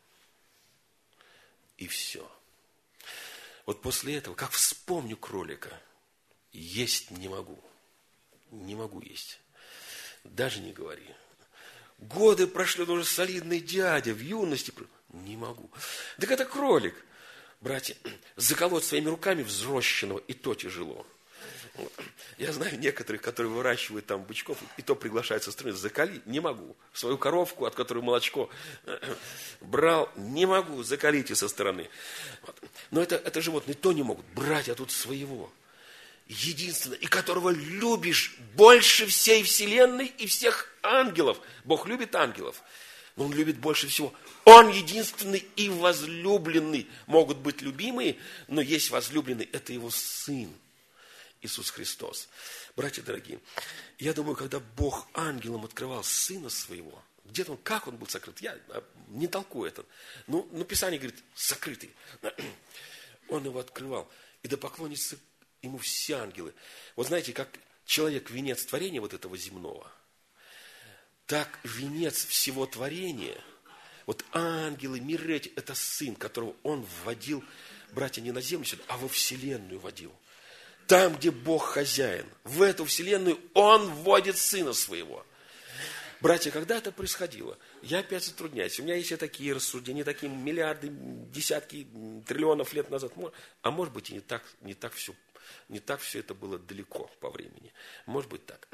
И все. Вот после этого, как вспомню кролика, есть не могу. Не могу есть. Даже не говори. Годы прошли, он уже солидный дядя, в юности. Не могу. Так это кролик. Братья, заколоть своими руками взрощенного, и то тяжело. Я знаю некоторых, которые выращивают там бычков, и то приглашают со стороны: заколи, не могу. Свою коровку, от которой молочко брал, не могу, заколите со стороны. Вот. Но это, это животные то не могут. Брать, а тут своего. Единственное, и которого любишь больше всей вселенной и всех ангелов. Бог любит ангелов, но Он любит больше всего. Он единственный и возлюбленный. Могут быть любимые, но есть возлюбленный. Это Его Сын. Иисус Христос. Братья дорогие, я думаю, когда Бог ангелам открывал Сына Своего, где-то он, как он был сокрыт, я не толкую это. Ну, но Писание говорит, сокрытый. Он его открывал. И да поклонятся ему все ангелы. Вот знаете, как человек венец творения вот этого земного, так венец всего творения, вот ангелы, миры эти, это Сын, которого он вводил, братья, не на землю сюда, а во вселенную водил. Там, где Бог хозяин, в эту вселенную Он вводит Сына Своего. Братья, когда это происходило, я опять затрудняюсь. У меня есть и такие рассуждения, такие миллиарды, десятки, триллионов лет назад. А может быть, и не так, не так все, не так все это было далеко по времени. Может быть так.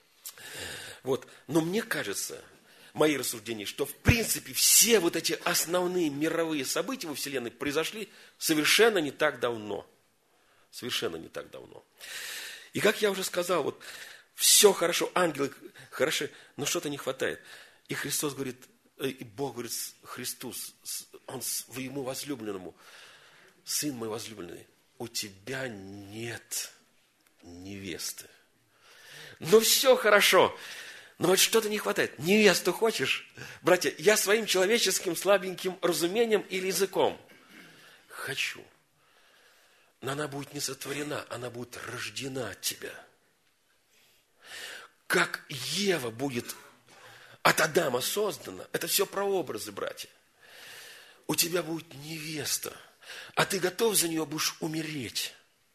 Вот. Но мне кажется, мои рассуждения, что в принципе все вот эти основные мировые события во Вселенной произошли совершенно не так давно. Совершенно не так давно. И как я уже сказал, вот все хорошо, ангелы хороши, но что-то не хватает. И Христос говорит, и Бог говорит Христу, Он своему возлюбленному: сын мой возлюбленный, у тебя нет невесты. Ну, все хорошо, но вот что-то не хватает. Невесту хочешь? Братья, я своим человеческим слабеньким разумением или языком хочу. Но она будет не сотворена, она будет рождена от тебя. Как Ева будет от Адама создана, это все прообразы, братья. У тебя будет невеста, а ты готов за нее будешь умереть.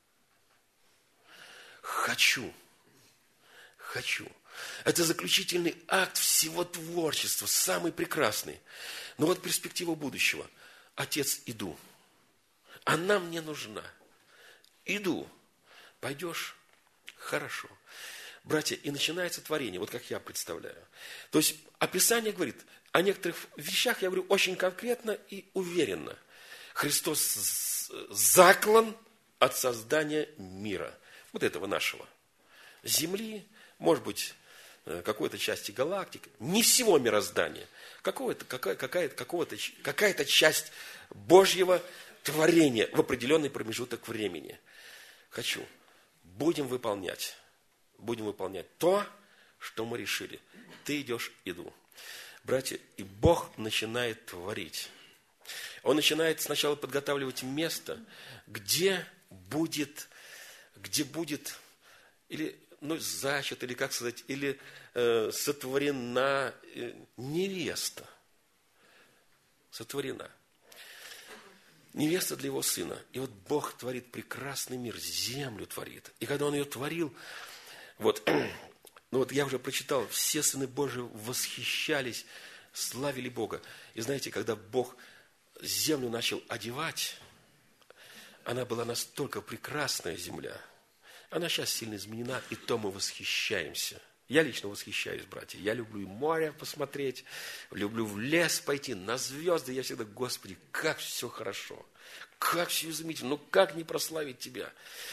Хочу. Хочу. Это заключительный акт всего творчества, самый прекрасный. Но вот перспектива будущего. Отец, иду. Она мне нужна. Иду. Пойдешь? Хорошо. Братья, и начинается творение, вот как я представляю. То есть, описание говорит о некоторых вещах, я говорю, очень конкретно и уверенно. Христос заклан от создания мира. Вот этого нашего. Земли, может быть, какой-то части галактик, не всего мироздания. Какого-то, какая, какая-то, какого-то, какая-то часть Божьего творения в определенный промежуток времени. Хочу. Будем выполнять. Будем выполнять то, что мы решили. Ты идешь, иду. Братья, и Бог начинает творить. Он начинает сначала подготавливать место, где будет, где будет, или, ну, зачат, или, как сказать, или э, сотворена э, невеста. Сотворена. Невеста для его сына. И вот Бог творит прекрасный мир, землю творит. И когда Он ее творил, вот, ну вот я уже прочитал, все сыны Божии восхищались, славили Бога. И знаете, когда Бог землю начал одевать, она была настолько прекрасная земля. Она сейчас сильно изменена, и то мы восхищаемся. Я лично восхищаюсь, братья. Я люблю и море посмотреть, люблю в лес пойти, на звезды. Я всегда, Господи, как все хорошо, как все изумительно, ну как не прославить Тебя?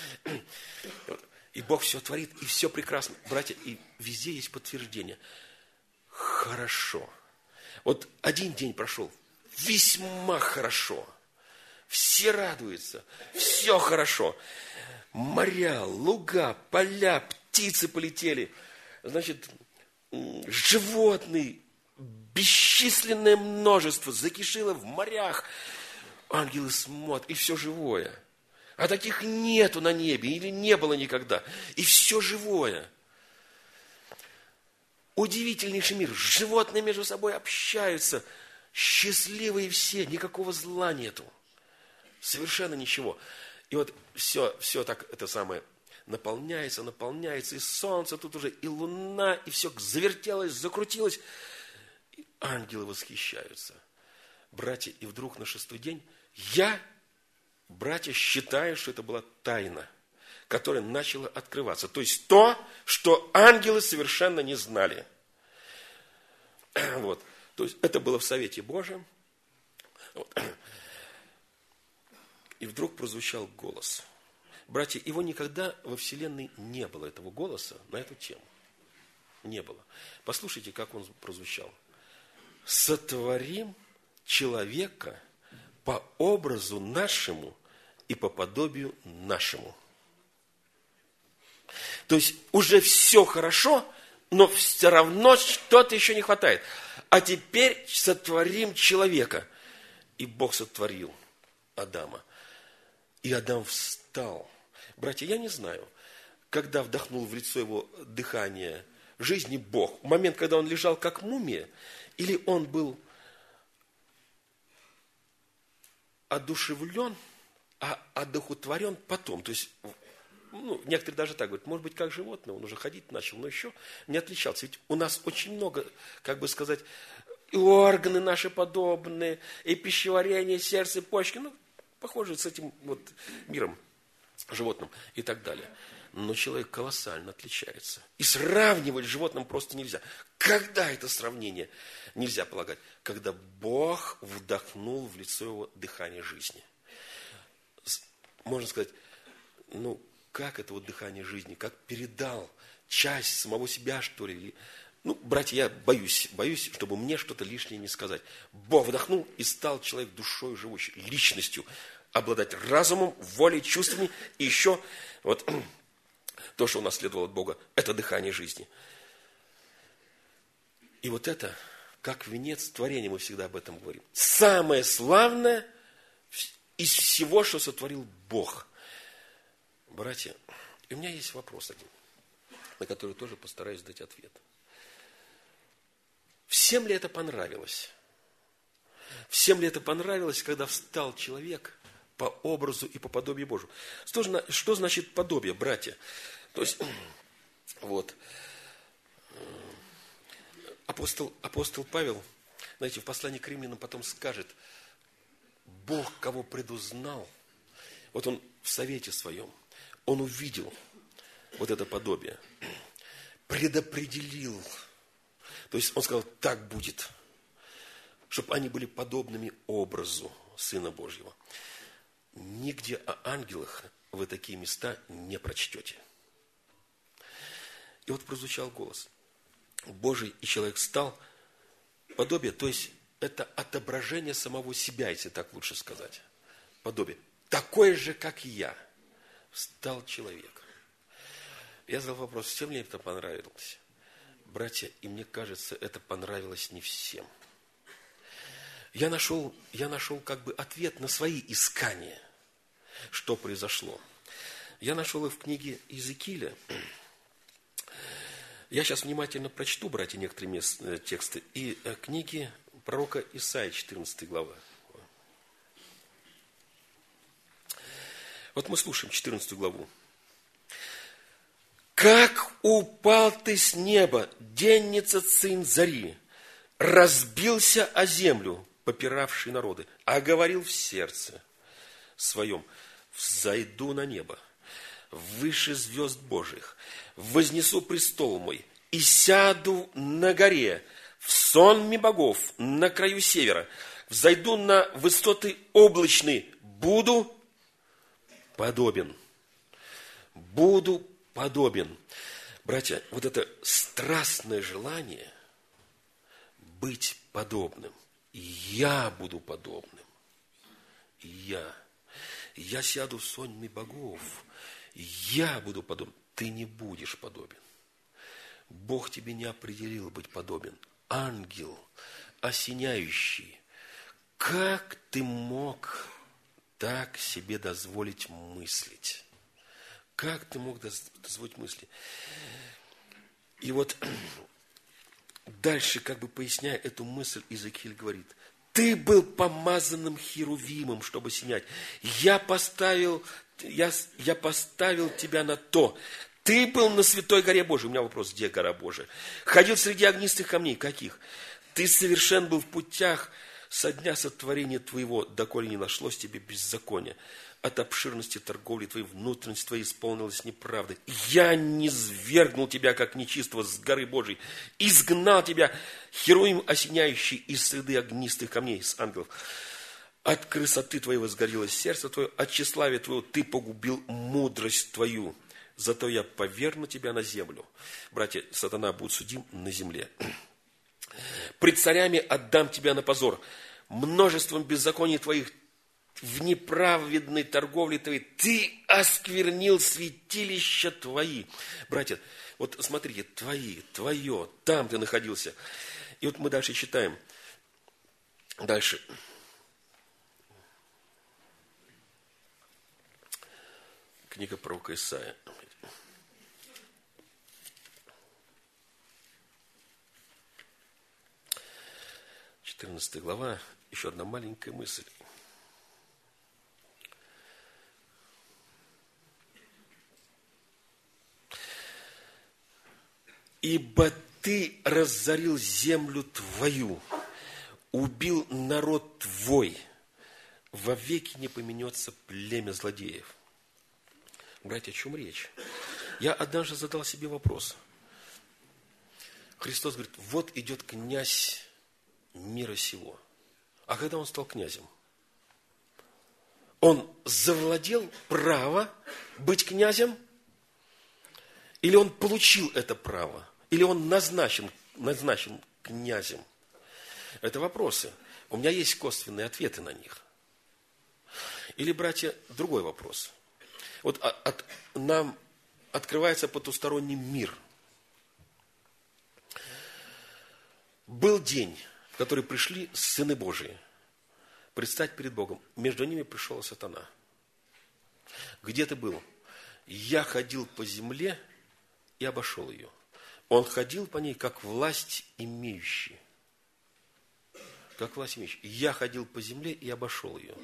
И Бог все творит, и все прекрасно. Братья, и везде есть подтверждение. Хорошо. Вот один день прошел, весьма хорошо. Все радуются, все хорошо. Моря, луга, поля, птицы полетели. Значит, животные, бесчисленное множество закишило в морях. Ангелы смотрят, и все живое. А таких нету на небе, или не было никогда. И все живое. Удивительнейший мир. Животные между собой общаются. Счастливые все, никакого зла нету. Совершенно ничего. И вот все, все так, это самое, наполняется, наполняется. И солнце тут уже, и луна, и все завертелось, закрутилось. И ангелы восхищаются. Братья, и вдруг на шестой день я... Братья, считаю, что это была тайна, которая начала открываться. То есть то, что ангелы совершенно не знали. Вот. То есть это было в Совете Божьем. Вот. И вдруг прозвучал голос. Братья, его никогда во Вселенной не было, этого голоса на эту тему. Не было. Послушайте, как он прозвучал. «Сотворим человека по образу нашему и по подобию нашему». То есть уже все хорошо, но все равно что-то еще не хватает. А теперь сотворим человека. И Бог сотворил Адама. И Адам встал. Братья, я не знаю, когда вдохнул в лицо его дыхание жизни Бог, в момент, когда он лежал как мумия, или он был одушевлен, а одухотворен потом. То есть, ну, некоторые даже так говорят, может быть, как животное, он уже ходить начал, но еще не отличался. Ведь у нас очень много, как бы сказать, и органы наши подобные, и пищеварение, сердце, почки, ну, похоже с этим вот миром животным и так далее. Но человек колоссально отличается. И сравнивать с животным просто нельзя. Когда это сравнение нельзя полагать? Когда Бог вдохнул в лицо его дыхание жизни. Можно сказать, ну, как это вот дыхание жизни, как передал часть самого себя, что ли. Ну, братья, я боюсь, боюсь, чтобы мне что-то лишнее не сказать. Бог вдохнул, и стал человек душой живущей, личностью. обладать разумом, волей, чувствами. И еще вот то, что унаследовал от Бога, это дыхание жизни. И вот это, как венец творения, мы всегда об этом говорим. Самое славное из всего, что сотворил Бог. Братья, и у меня есть вопрос один, на который тоже постараюсь дать ответ. Всем ли это понравилось? Всем ли это понравилось, когда встал человек по образу и по подобию Божию? Что, что значит подобие, братья? То есть, вот, апостол, апостол Павел, знаете, в послании к римлянам потом скажет, Бог, кого предузнал, вот он в совете своем, он увидел вот это подобие, предопределил. То есть он сказал, так будет, чтобы они были подобными образу Сына Божьего. Нигде о ангелах вы такие места не прочтете. И вот прозвучал голос. Божий, и человек стал подобие, то есть это отображение самого себя, если так лучше сказать. Подобие. Такое же, как и я, стал человек. Я задал вопрос, всем ли это понравилось? Братья, и мне кажется, это понравилось не всем. Я нашел, я нашел как бы ответ на свои искания, что произошло. Я нашел их в книге Иезекииля. Я сейчас внимательно прочту, братья, некоторые тексты. И книги пророка Исаии, четырнадцатая глава. Вот мы слушаем четырнадцатую главу. «Как упал ты с неба, денница сын зари, разбился о землю, попиравший народы, а говорил в сердце своем, взойду на небо, выше звезд Божьих, вознесу престол мой и сяду на горе, в сонме богов, на краю севера, взойду на высоты облачные, буду подобен». Буду подобен. Братья, вот это страстное желание быть подобным. Я буду подобным. Я. Я сяду в сонме богов. Я буду подобен. Ты не будешь подобен. Бог тебе не определил быть подобен. Ангел, осеняющий. Как ты мог так себе дозволить мыслить? Как ты мог дозволить мысли? И вот дальше, как бы поясняя эту мысль, Иезекииль говорит, ты был помазанным херувимом, чтобы сиять. Я поставил, я, я поставил тебя на то. Ты был на святой горе Божией. У меня вопрос, где гора Божия? Ходил среди огнистых камней. Каких? Ты совершен был в путях со дня сотворения твоего, доколе не нашлось тебе беззакония. От обширности торговли твоей внутренность твоя исполнилась неправдой. Я низвергнул тебя, как нечистого, с горы Божией. Изгнал тебя, херувим осеняющий, из среды огнистых камней, с ангелов. От красоты твоей возгорелось сердце твое, от тщеславия твоего ты погубил мудрость твою. Зато я поверну тебя на землю. Братья, сатана будет судим на земле. Пред царями отдам тебя на позор. Множеством беззаконий твоих в неправедной торговле твоей ты осквернил святилища твои. Братья, вот смотрите, твои, твое, там ты находился. И вот мы дальше читаем. Дальше. Книга пророка Исаия. четырнадцатая глава. Еще одна маленькая мысль. «Ибо ты разорил землю твою, убил народ твой, вовеки не поменется племя злодеев». Братья, о чем речь? Я однажды задал себе вопрос. Христос говорит, вот идет князь мира сего. А когда он стал князем? Он завладел право быть князем? Или он получил это право? Или он назначен, назначен князем? Это вопросы. У меня есть косвенные ответы на них. Или, братья, другой вопрос. Вот от, нам открывается потусторонний мир. Был день, в который пришли сыны Божии предстать перед Богом. Между ними пришел сатана. Где ты был? Я ходил по земле и обошел ее. Он ходил по ней, как власть имеющий. Как власть имеющий. Я ходил по земле и обошел ее.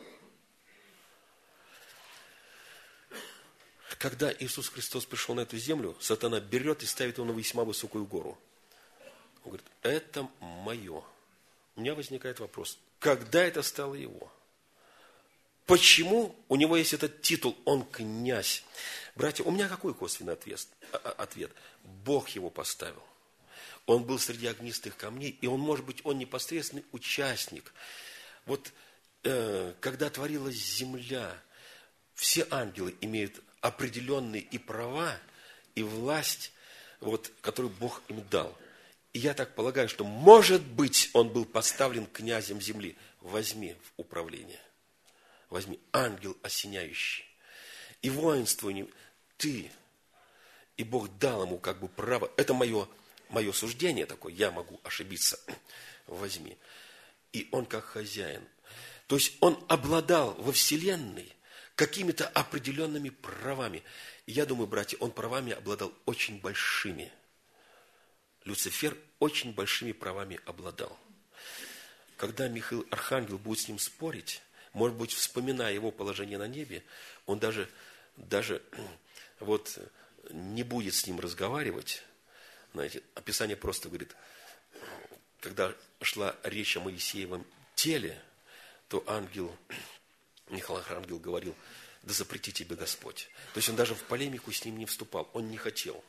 Когда Иисус Христос пришел на эту землю, сатана берет и ставит его на весьма высокую гору. Он говорит, это мое. У меня возникает вопрос, когда это стало его? Почему у него есть этот титул, он князь? Братья, у меня какой косвенный ответ? Ответ. Бог его поставил. Он был среди огнистых камней, и он, может быть, он непосредственный участник. Вот э, когда творилась земля, все ангелы имеют определенные и права, и власть, вот, которую Бог им дал. И я так полагаю, что, может быть, он был поставлен князем земли. Возьми в управление. Возьми, ангел осеняющий. И воинство не ты. И Бог дал ему как бы право. Это мое, мое суждение такое. Я могу ошибиться. Возьми. И он как хозяин. То есть он обладал во вселенной какими-то определенными правами. И я думаю, братья, он правами обладал очень большими. Люцифер очень большими правами обладал. Когда Михаил Архангел будет с ним спорить, может быть, вспоминая его положение на небе, он даже, даже вот не будет с ним разговаривать. Знаете, Писание просто говорит, когда шла речь о Моисеевом теле, то ангел, Михаил Архангел говорил, да запрети тебе Господь. То есть он даже в полемику с ним не вступал, он не хотел.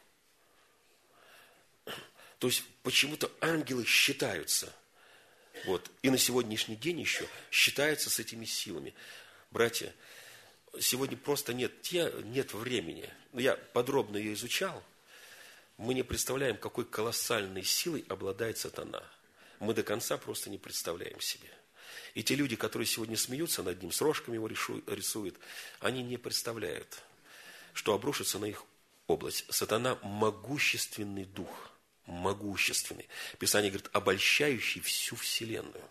То есть почему-то ангелы считаются, вот, и на сегодняшний день еще считаются с этими силами. Братья, сегодня просто нет, те, нет времени. Я подробно ее изучал. Мы не представляем, какой колоссальной силой обладает сатана. Мы до конца просто не представляем себе. И те люди, которые сегодня смеются над ним, с рожками его рисуют, они не представляют, что обрушится на их область. Сатана – могущественный дух. Могущественный. Писание говорит, обольщающий всю вселенную.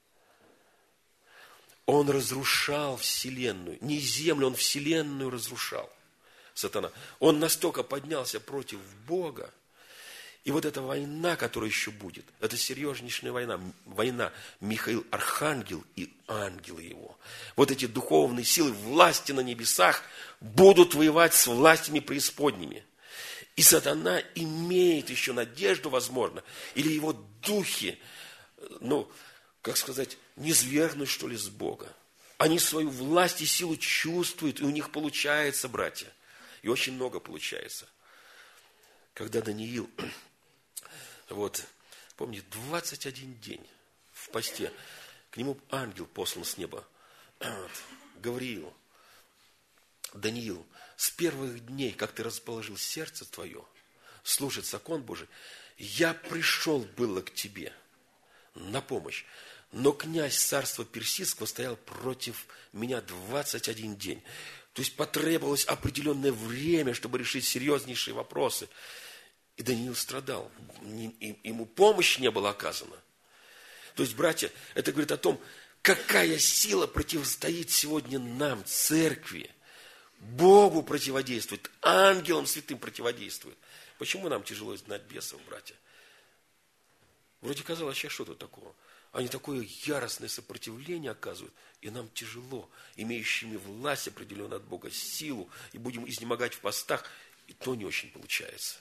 Он разрушал вселенную. Не землю, он вселенную разрушал. Сатана. Он настолько поднялся против Бога. И вот эта война, которая еще будет, это серьезнейшая война. Война Михаил Архангел и ангелы его. Вот эти духовные силы власти на небесах будут воевать с властями преисподними. И сатана имеет еще надежду, возможно, или его духи, ну, как сказать, не свергнуть, что ли, с Бога. Они свою власть и силу чувствуют, и у них получается, братья. И очень много получается. Когда Даниил, вот, помните, двадцать один день в посте, к нему ангел послан с неба, вот, Гавриил, Даниил, с первых дней, как ты расположил сердце твое, слушать закон Божий, я пришел было к тебе на помощь, но князь царства Персидского стоял против меня двадцать один день. То есть потребовалось определенное время, чтобы решить серьезнейшие вопросы. И Даниил страдал, ему помощь не была оказана. То есть, братья, это говорит о том, какая сила противостоит сегодня нам, церкви. Богу противодействует, ангелам святым противодействует. Почему нам тяжело изгнать бесов, братья? Вроде казалось, сейчас что-то такого. Они такое яростное сопротивление оказывают, и нам тяжело, имеющими власть определенную от Бога силу, и будем изнемогать в постах, и то не очень получается.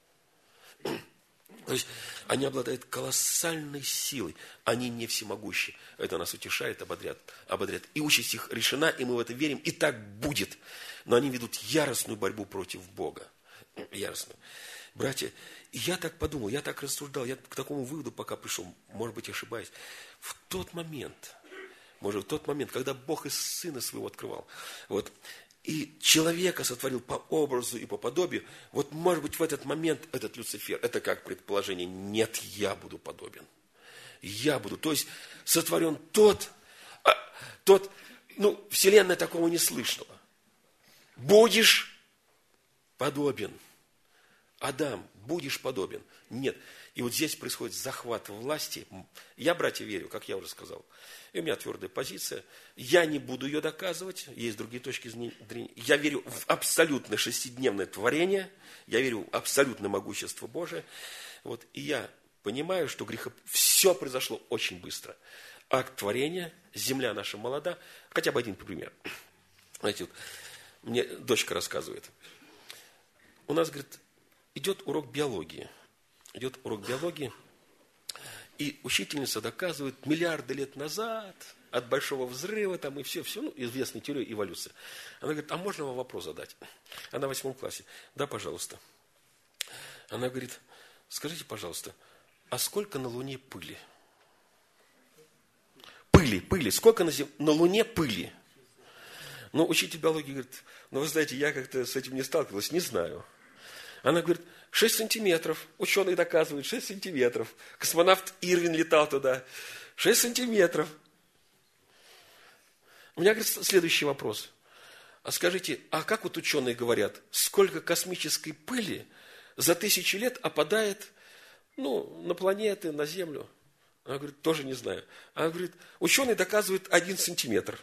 То есть они обладают колоссальной силой, они не всемогущи. Это нас утешает, ободряет, ободряет. И участь их решена, и мы в это верим, и так будет. Но они ведут яростную борьбу против Бога. Яростную. Братья, я так подумал, я так рассуждал, я к такому выводу пока пришел, может быть, ошибаюсь. В тот момент, может, в тот момент, когда Бог из Сына Своего открывал, вот, и человека сотворил по образу и по подобию, вот, может быть, в этот момент этот Люцифер, это как предположение, нет, я буду подобен. Я буду, то есть, сотворен тот, а, тот Ну, Вселенная такого не слышала. Будешь подобен. Адам, будешь подобен. Нет. И вот здесь происходит захват власти. Я, братья, верю, как я уже сказал. И у меня твердая позиция. Я не буду ее доказывать. Есть другие точки зрения. Я верю в абсолютно шестидневное творение. Я верю в абсолютное могущество Божие. Вот. И я понимаю, что греха... все произошло очень быстро. Акт творения, земля наша молода. Хотя бы один пример. Знаете, вот мне дочка рассказывает. У нас, говорит, идет урок биологии. Идет урок биологии, и учительница доказывает миллиарды лет назад, от большого взрыва, там и все, все, ну, известная теория эволюции. Она говорит, а можно вам вопрос задать? Она в восьмом классе. Да, пожалуйста. Она говорит, скажите, пожалуйста, а сколько на Луне пыли? Пыли, пыли. Сколько на, зем... на Луне пыли? Ну, учитель биологии говорит, ну, вы знаете, я как-то с этим не сталкивалась, не знаю. Она говорит, шесть сантиметров. Ученые доказывают, шесть сантиметров. Космонавт Ирвин летал туда. шесть сантиметров. У меня, говорит, следующий вопрос. А скажите, а как вот ученые говорят, сколько космической пыли за тысячи лет опадает, ну, на планеты, на Землю? Она говорит, тоже не знаю. Она говорит, ученые доказывают один сантиметр.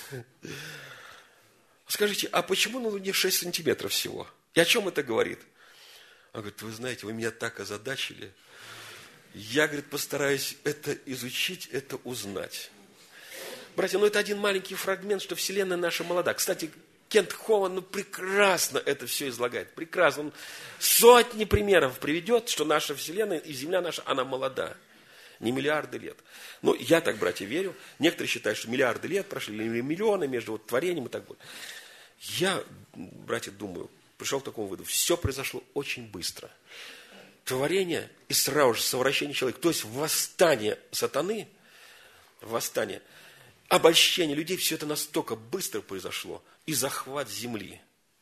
Скажите, а почему на Луне шесть сантиметров всего? И о чем это говорит? Она говорит, вы знаете, вы меня так озадачили. Я, говорит, постараюсь это изучить, это узнать. Братья, ну это один маленький фрагмент, что Вселенная наша молода. Кстати, Кент Хован ну, прекрасно это все излагает. Прекрасно. Он сотни примеров приведет, что наша Вселенная и Земля наша, она молода. Не миллиарды лет. Ну, я так, братья, верю. Некоторые считают, что миллиарды лет прошли, или миллионы между вот творением и так далее. Я, братья, думаю, пришел к такому выводу. Все произошло очень быстро. Творение и сразу же совращение человека. То есть восстание сатаны, восстание, обольщение людей, все это настолько быстро произошло. И захват земли.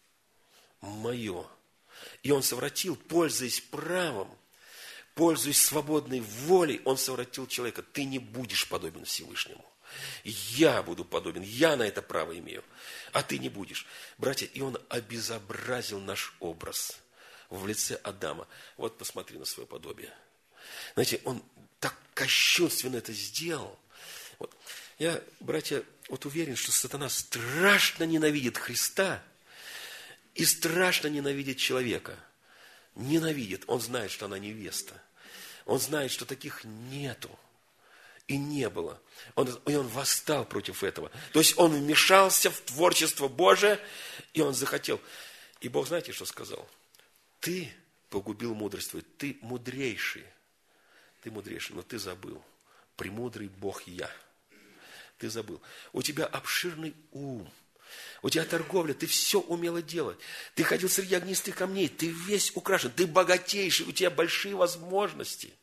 Мое. И он совратил, пользуясь правом, пользуясь свободной волей, он совратил человека. Ты не будешь подобен Всевышнему. Я буду подобен, я на это право имею, а ты не будешь. Братья, и он обезобразил наш образ в лице Адама. Вот посмотри на свое подобие. Знаете, он так кощунственно это сделал. Вот. Я, братья, вот уверен, что сатана страшно ненавидит Христа и страшно ненавидит человека. Ненавидит. Он знает, что она невеста. Он знает, что таких нету. И не было. Он, и он восстал против этого. То есть он вмешался в творчество Божие, и он захотел. И Бог, знаете, что сказал? Ты погубил мудрость твою, ты мудрейший. Ты мудрейший, но ты забыл. Премудрый Бог я. Ты забыл. У тебя обширный ум. У тебя торговля, ты все умела делать. Ты ходил среди огнистых камней, ты весь украшен, ты богатейший, у тебя большие возможности.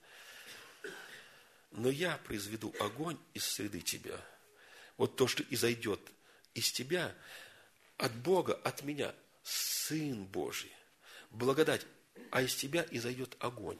Но я произведу огонь из среды тебя. Вот то, что изойдет из тебя, от Бога, от меня, Сын Божий, благодать, а из тебя изойдет огонь.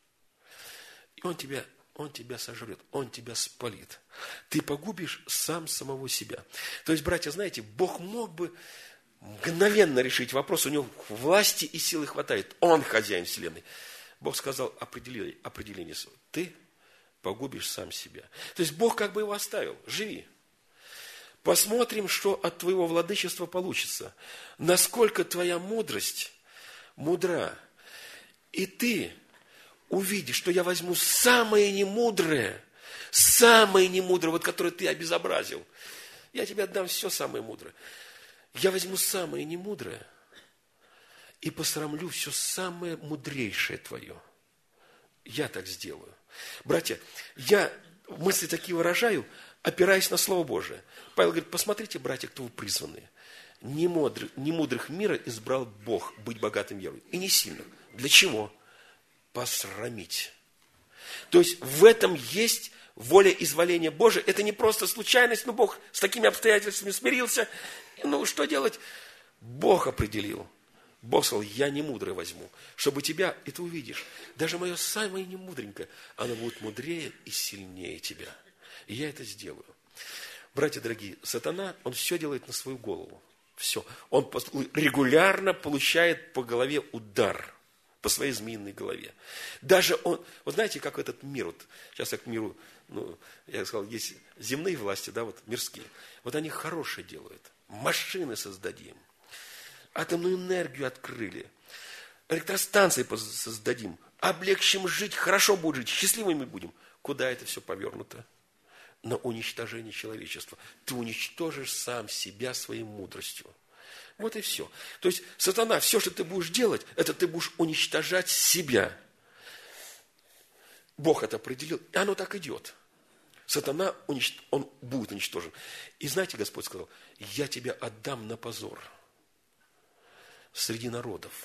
И он тебя, он тебя сожрет, он тебя спалит. Ты погубишь сам самого себя. То есть, братья, знаете, Бог мог бы мгновенно решить вопрос, у него власти и силы хватает. Он хозяин вселенной. Бог сказал определение, определение свое. Ты погубишь сам себя. То есть Бог как бы его оставил. Живи. Посмотрим, что от твоего владычества получится. Насколько твоя мудрость мудра. И ты увидишь, что я возьму самое немудрое, самое немудрое, вот которое ты обезобразил. Я тебе отдам все самое мудрое. Я возьму самое немудрое и посрамлю все самое мудрейшее твое. Я так сделаю. Братья, я мысли такие выражаю, опираясь на Слово Божие. Павел говорит, посмотрите, братья, кто вы призванные. Немудрых, немудрых мира избрал Бог быть богатым верой. И не сильных. Для чего? Посрамить. То есть в этом есть воля изволения Божия. Это не просто случайность, но Бог с такими обстоятельствами смирился. Ну, что делать? Бог определил. Бог сказал, я не мудрый возьму, чтобы тебя, и ты увидишь, даже мое самое немудренькое, оно будет мудрее и сильнее тебя. И я это сделаю. Братья дорогие, сатана, он все делает на свою голову. Все. Он регулярно получает по голове удар, по своей змеиной голове. Даже он, вот знаете, как этот мир, вот сейчас я к миру, ну, я сказал, есть земные власти, да, вот мирские. Вот они хорошее делают. Машины создадим, атомную энергию открыли, электростанции создадим, облегчим жить, хорошо будет жить, счастливыми будем. Куда это все повернуто? На уничтожение человечества. Ты уничтожишь сам себя своей мудростью. Вот и все. То есть, сатана, все, что ты будешь делать, это ты будешь уничтожать себя. Бог это определил, и оно так идет. Сатана, он будет уничтожен. И знаете, Господь сказал, я тебя отдам на позор среди народов.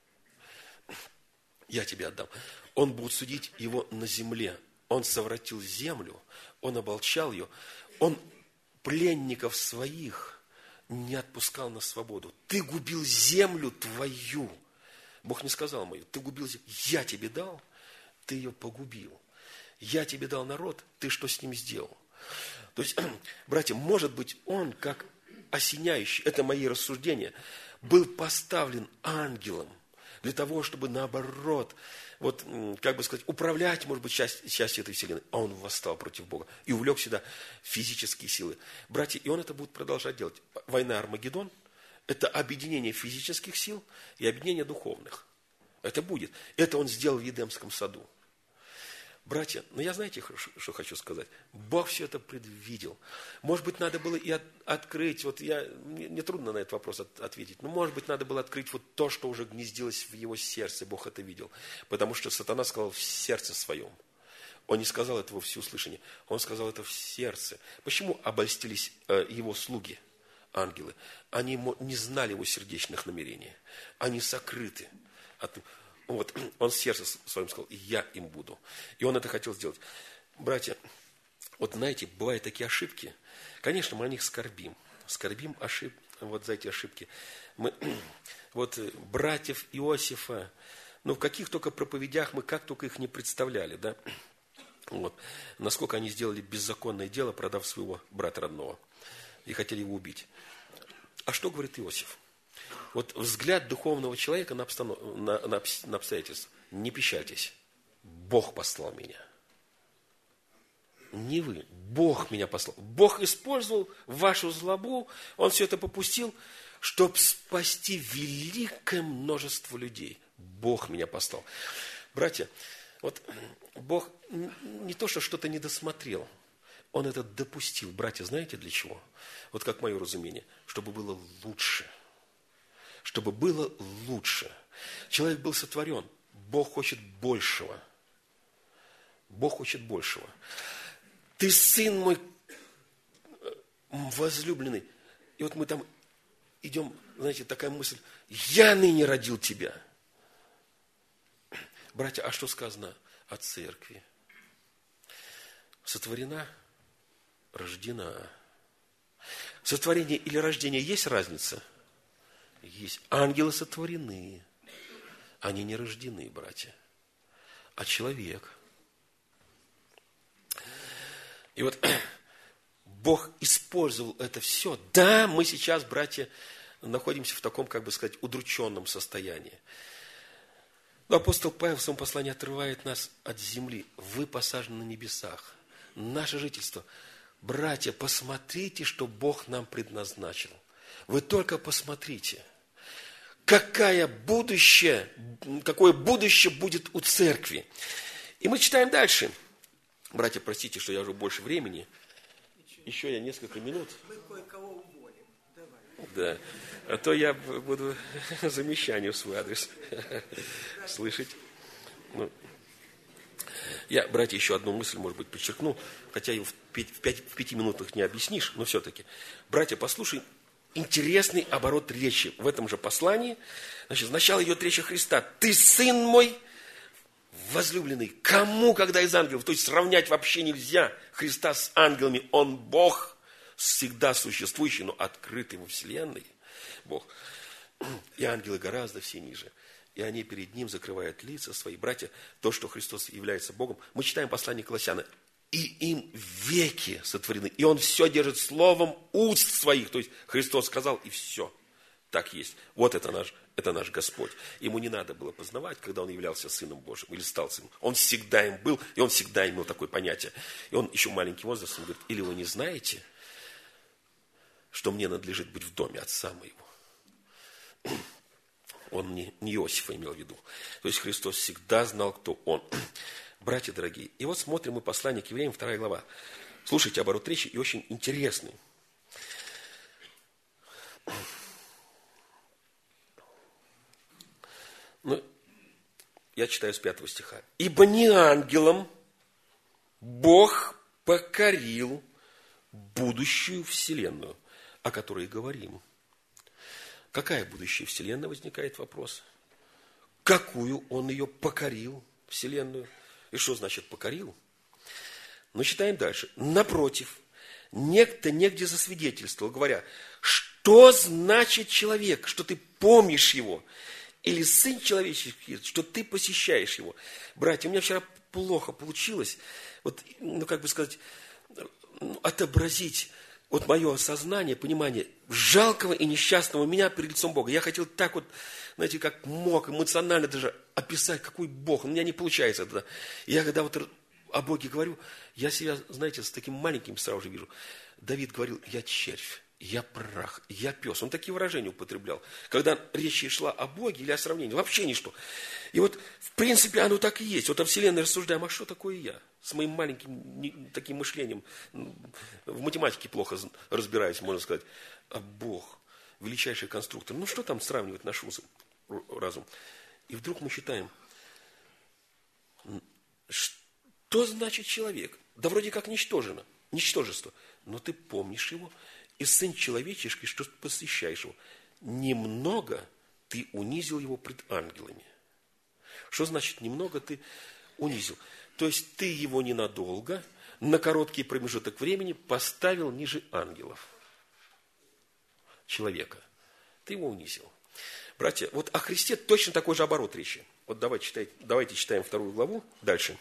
Я тебя отдам. Он будет судить его на земле. Он совратил землю, он оболчал ее, он пленников своих не отпускал на свободу. Ты губил землю твою. Бог не сказал мою, ты губил землю. Я тебе дал, ты ее погубил. Я тебе дал народ, ты что с ним сделал? То есть, братья, может быть, он, как осеняющий, это мои рассуждения, был поставлен ангелом для того, чтобы наоборот, вот, как бы сказать, управлять, может быть, часть, частью этой вселенной. А он восстал против Бога и увлек сюда физические силы. Братья, и он это будет продолжать делать. Война Армагеддон – это объединение физических сил и объединение духовных. Это будет. Это он сделал в Едемском саду. Братья, ну я знаете, что хочу сказать? Бог все это предвидел. Может быть, надо было и от, открыть, вот я, мне, мне трудно на этот вопрос от, ответить, но может быть, надо было открыть вот то, что уже гнездилось в его сердце, Бог это видел. Потому что сатана сказал в сердце своем. Он не сказал этого в всеуслышание, он сказал это в сердце. Почему обольстились э, его слуги, ангелы? Они не знали его сердечных намерений. Они сокрыты от... Вот, он в сердце своем сказал, я им буду. И он это хотел сделать. Братья, вот знаете, бывают такие ошибки. Конечно, мы о них скорбим. Скорбим ошиб... вот за эти ошибки. Мы... Вот братьев Иосифа, ну в каких только проповедях мы как только их не представляли, да? Вот. Насколько они сделали беззаконное дело, продав своего брата родного. И хотели его убить. А что говорит Иосиф? Вот взгляд духовного человека на, обстанов... на, на, на обстоятельства. Не печальтесь. Бог послал меня. Не вы. Бог меня послал. Бог использовал вашу злобу. Он все это попустил, чтобы спасти великое множество людей. Бог меня послал. Братья, вот Бог не то, что что-то не досмотрел. Он это допустил. Братья, знаете для чего? Вот как мое разумение. Чтобы было лучше. Чтобы было лучше. Человек был сотворен. Бог хочет большего. Бог хочет большего. Ты сын мой возлюбленный. И вот мы там идем, знаете, такая мысль. Я ныне родил тебя. Братья, а что сказано о церкви? Сотворена, рождена. Сотворение или рождение есть разница? Есть. Ангелы сотворены. Они не рождены, братья. А человек. И вот Бог использовал это все. Да, мы сейчас, братья, находимся в таком, как бы сказать, удрученном состоянии. Но апостол Павел в своем послании отрывает нас от земли. Вы посажены на небесах. Наше жительство. Братья, посмотрите, что Бог нам предназначил. Вы только посмотрите. Какое будущее, какое будущее будет у церкви. И мы читаем дальше. Братья, простите, что я уже больше времени. Еще я несколько минут. Мы кое-кого уволим. Давай. Да. А то я буду замечание в свой адрес слышать. Ну, я, братья, еще одну мысль, может быть, подчеркну, хотя ее в, пять, в, пять, в пяти минутах не объяснишь, но все-таки. Братья, послушай, интересный оборот речи в этом же послании. Значит, сначала идет речь о Христа. Ты сын мой возлюбленный. Кому, когда из ангелов? То есть сравнять вообще нельзя Христа с ангелами. Он Бог, всегда существующий, но открытый во вселенной. Бог. И ангелы гораздо все ниже. И они перед Ним закрывают лица свои. Братья, то, что Христос является Богом. Мы читаем послание Колоссянам. и им веки сотворены. И Он все держит словом уст своих. То есть Христос сказал, и все. Так есть. Вот это наш, это наш Господь. Ему не надо было познавать, когда Он являлся Сыном Божьим или стал Сыном. Он всегда им был, и Он всегда имел такое понятие. И Он еще маленьким возрастом говорит, или вы не знаете, что мне надлежит быть в доме отца моего. Он не, не Иосифа имел в виду. То есть Христос всегда знал, кто Он. Братья дорогие, и вот смотрим мы послание к евреям, вторая глава. Слушайте оборот речи, и очень интересный. Ну, я читаю с пятого стиха. «Ибо не ангелам Бог покорил будущую вселенную, о которой говорим». Какая будущая вселенная, возникает вопрос? Какую Он ее покорил, вселенную? И что значит покорил? Но читаем дальше. «Напротив, некто негде засвидетельствовал, говоря, что значит человек, что ты помнишь его, или сын человеческий, что ты посещаешь его». Братья, у меня вчера плохо получилось, вот, ну, как бы сказать, отобразить вот мое осознание, понимание жалкого и несчастного меня перед лицом Бога. Я хотел так вот, знаете, как мог, эмоционально даже описать, какой Бог. У меня не получается это. Я когда вот о Боге говорю, я себя, знаете, с таким маленьким сразу же вижу. Давид говорил, я червь, я прах, я пес. Он такие выражения употреблял. Когда речь шла о Боге или о сравнении, вообще ничто. И вот, в принципе, оно так и есть. Вот о Вселенной рассуждаем, а что такое я? С моим маленьким таким мышлением, в математике плохо разбираюсь, можно сказать. А Бог, величайший конструктор. Ну, что там сравнивать наш разум? И вдруг мы читаем, что значит человек? Да вроде как ничтожено, ничтожество. Но ты помнишь его, и сын человеческий, что посвящаешь его. Немного ты унизил его пред ангелами. Что значит немного ты унизил? То есть ты его ненадолго, на короткий промежуток времени поставил ниже ангелов. Человека. Ты его унизил. Братья, вот о Христе точно такой же оборот речи. Вот давайте, читайте, давайте читаем вторую главу. Дальше.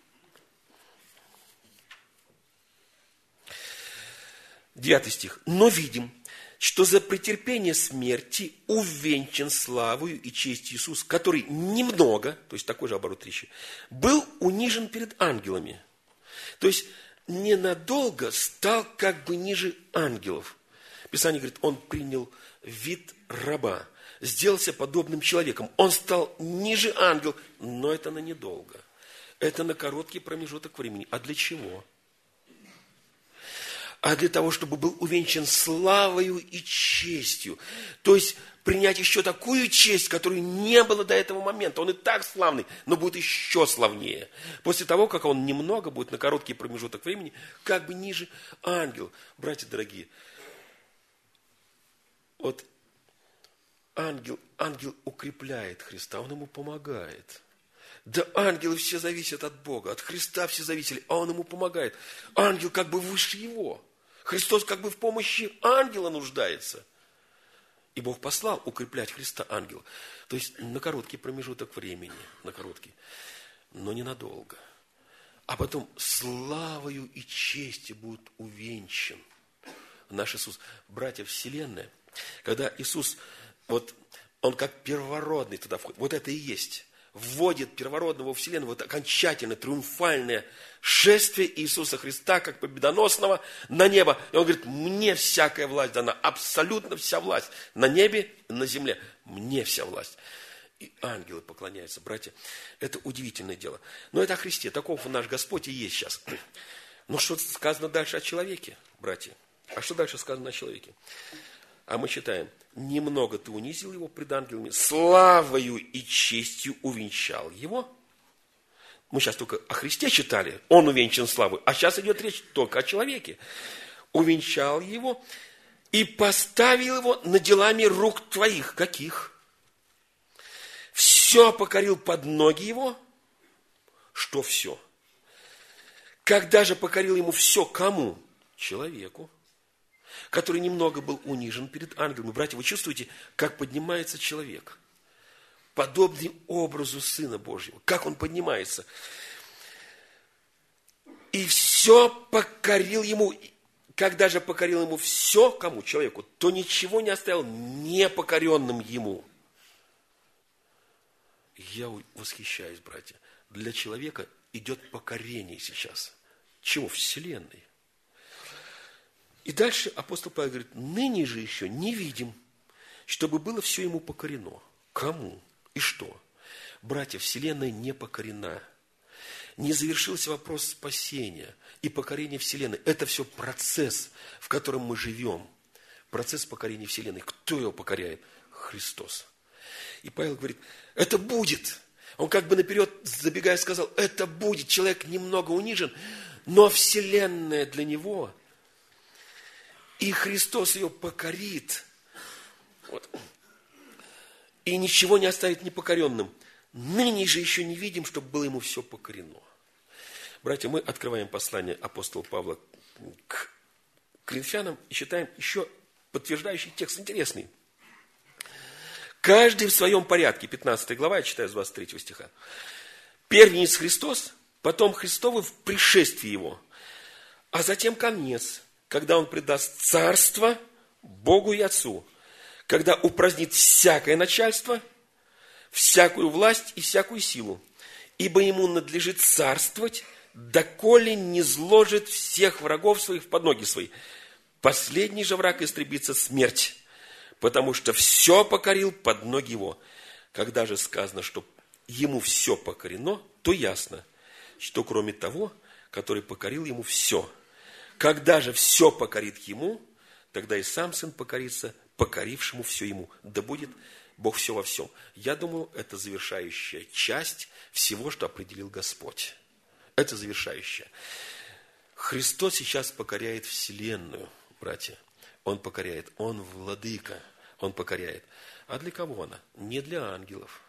Девятый стих. «Но видим, что за претерпение смерти увенчан славою и честью Иисус, который немного, то есть такой же оборот речи, был унижен перед ангелами». То есть ненадолго стал как бы ниже ангелов. Писание говорит, он принял вид раба, сделался подобным человеком. Он стал ниже ангелов, но это на недолго. Это на короткий промежуток времени. А для чего? А для того, чтобы был увенчан славою и честью. То есть принять еще такую честь, которой не было до этого момента. Он и так славный, но будет еще славнее. После того, как он немного будет на короткий промежуток времени, как бы ниже ангел. Братья дорогие, вот ангел, ангел укрепляет Христа, он ему помогает. Да ангелы все зависят от Бога, от Христа все зависели, а он ему помогает. Ангел как бы выше его. Христос как бы в помощи ангела нуждается. И Бог послал укреплять Христа ангела. То есть на короткий промежуток времени, на короткий, но ненадолго. А потом славою и честью будет увенчан наш Иисус. Братья, вселенная, когда Иисус, вот он как первородный туда входит, вот это и есть. Вводит первородного в вселенную, вот окончательно триумфальное шествие Иисуса Христа, как победоносного, на небо. И он говорит, мне всякая власть дана, абсолютно вся власть на небе и на земле. Мне вся власть. И ангелы поклоняются, братья. Это удивительное дело. Но это о Христе, таков наш Господь и есть сейчас. Но что сказано дальше о человеке, братья? А что дальше сказано о человеке? А мы читаем, немного ты унизил его пред ангелами, славою и честью увенчал его. Мы сейчас только о Христе читали, он увенчан славой, а сейчас идет речь только о человеке. Увенчал его и поставил его над делами рук твоих. Каких? Все покорил под ноги его. Что все? Когда же покорил ему все кому? Человеку, который немного был унижен перед ангелами. Братья, вы чувствуете, как поднимается человек? Подобный образу Сына Божьего. Как он поднимается? И все покорил ему. Когда же покорил ему все, кому? Человеку, то ничего не оставил непокоренным ему. Я восхищаюсь, братья. Для человека идет покорение сейчас. Чего? Вселенной. И дальше апостол Павел говорит, ныне же еще не видим, чтобы было все ему покорено. Кому? И что? Братья, Вселенная не покорена. Не завершился вопрос спасения и покорения Вселенной. Это все процесс, в котором мы живем. Процесс покорения Вселенной. Кто его покоряет? Христос. И Павел говорит, это будет. Он как бы наперед, забегая, сказал, это будет. Человек немного унижен, но Вселенная для него. И Христос ее покорит. Вот. И ничего не оставит непокоренным. Ныне же еще не видим, чтобы было ему все покорено. Братья, мы открываем послание апостола Павла к Коринфянам и читаем еще подтверждающий текст интересный. Каждый в своем порядке, пятнадцатая глава, я читаю с двадцать третьего стиха. Первенец Христос, потом Христовы в пришествии Его, а затем конец, когда Он предаст царство Богу и Отцу, когда упразднит всякое начальство, всякую власть и всякую силу, ибо Ему надлежит царствовать, доколе не зложит всех врагов своих под ноги свои. Последний же враг истребится смерть, потому что все покорил под ноги Его. Когда же сказано, что Ему все покорено, то ясно, что кроме того, который покорил Ему все. Когда же все покорит Ему, тогда и сам Сын покорится, покорившему все Ему. Да будет Бог все во всем. Я думаю, это завершающая часть всего, что определил Господь. Это завершающая. Христос сейчас покоряет Вселенную, братья. Он покоряет, Он владыка, Он покоряет. А для кого она? Не для ангелов.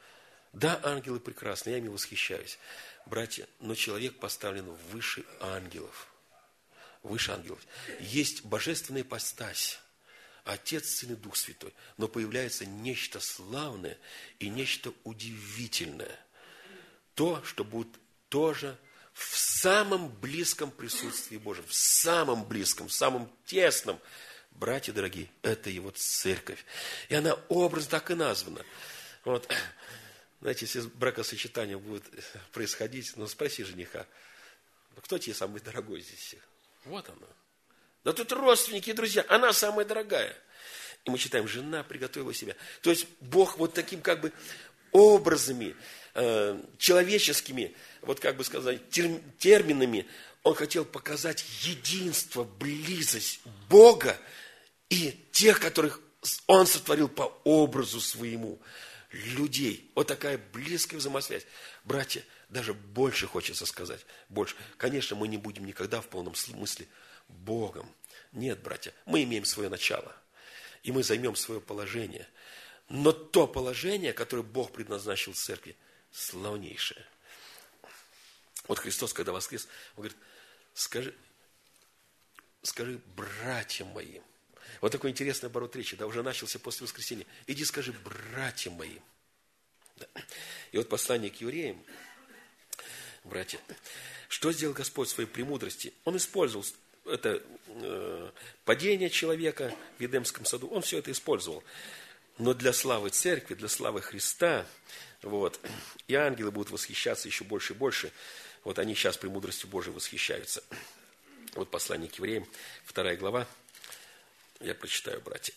Да, ангелы прекрасны, я ими восхищаюсь. Братья, но человек поставлен выше ангелов. Выше ангелов. Есть божественная ипостась. Отец, Сын и Дух Святой. Но появляется нечто славное и нечто удивительное. То, что будет тоже в самом близком присутствии Божьем. В самом близком, в самом тесном. Братья дорогие, это Его церковь. И она образно так и названа. Вот. Знаете, если бракосочетание будет происходить, ну спроси жениха, кто тебе самый дорогой здесь? Вот она. Да тут родственники и друзья, она самая дорогая. И мы читаем, жена приготовила себя. То есть Бог вот таким как бы образами, э, человеческими, вот как бы сказать, тер, терминами, Он хотел показать единство, близость Бога и тех, которых Он сотворил по образу своему. Людей. Вот такая близкая взаимосвязь. Братья, даже больше хочется сказать. Больше. Конечно, мы не будем никогда в полном смысле Богом. Нет, братья, мы имеем свое начало. И мы займем свое положение. Но то положение, которое Бог предназначил церкви, славнейшее. Вот Христос, когда воскрес, Он говорит, скажи, скажи братьям моим. Вот такой интересный оборот речи, да, уже начался после воскресения. Иди скажи братьям моим. Да. И вот послание к евреям, братья, что сделал Господь в своей премудрости? Он использовал это э, падение человека в Едемском саду, Он все это использовал. Но для славы церкви, для славы Христа, вот, и ангелы будут восхищаться еще больше и больше. Вот они сейчас премудростью Божией восхищаются. Вот послание к евреям, вторая глава. Я прочитаю, братья.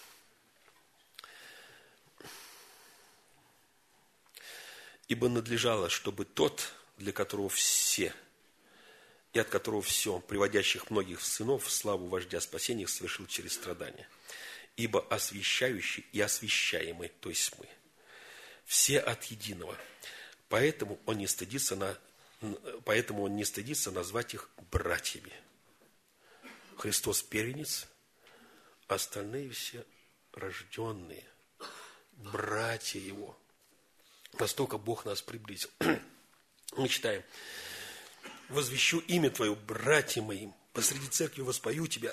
Ибо надлежало, чтобы тот, для которого все, и от которого все, приводящих многих сынов в славу вождя спасения, совершил через страдания. Ибо освящающий и освящаемый, то есть мы, все от единого. Поэтому он не стыдится, на, поэтому он не стыдится назвать их братьями. Христос первенец, остальные все рожденные, братья Его. Настолько Бог нас приблизил. Мы читаем. Возвещу имя Твое, братья моим, посреди церкви воспою Тебя.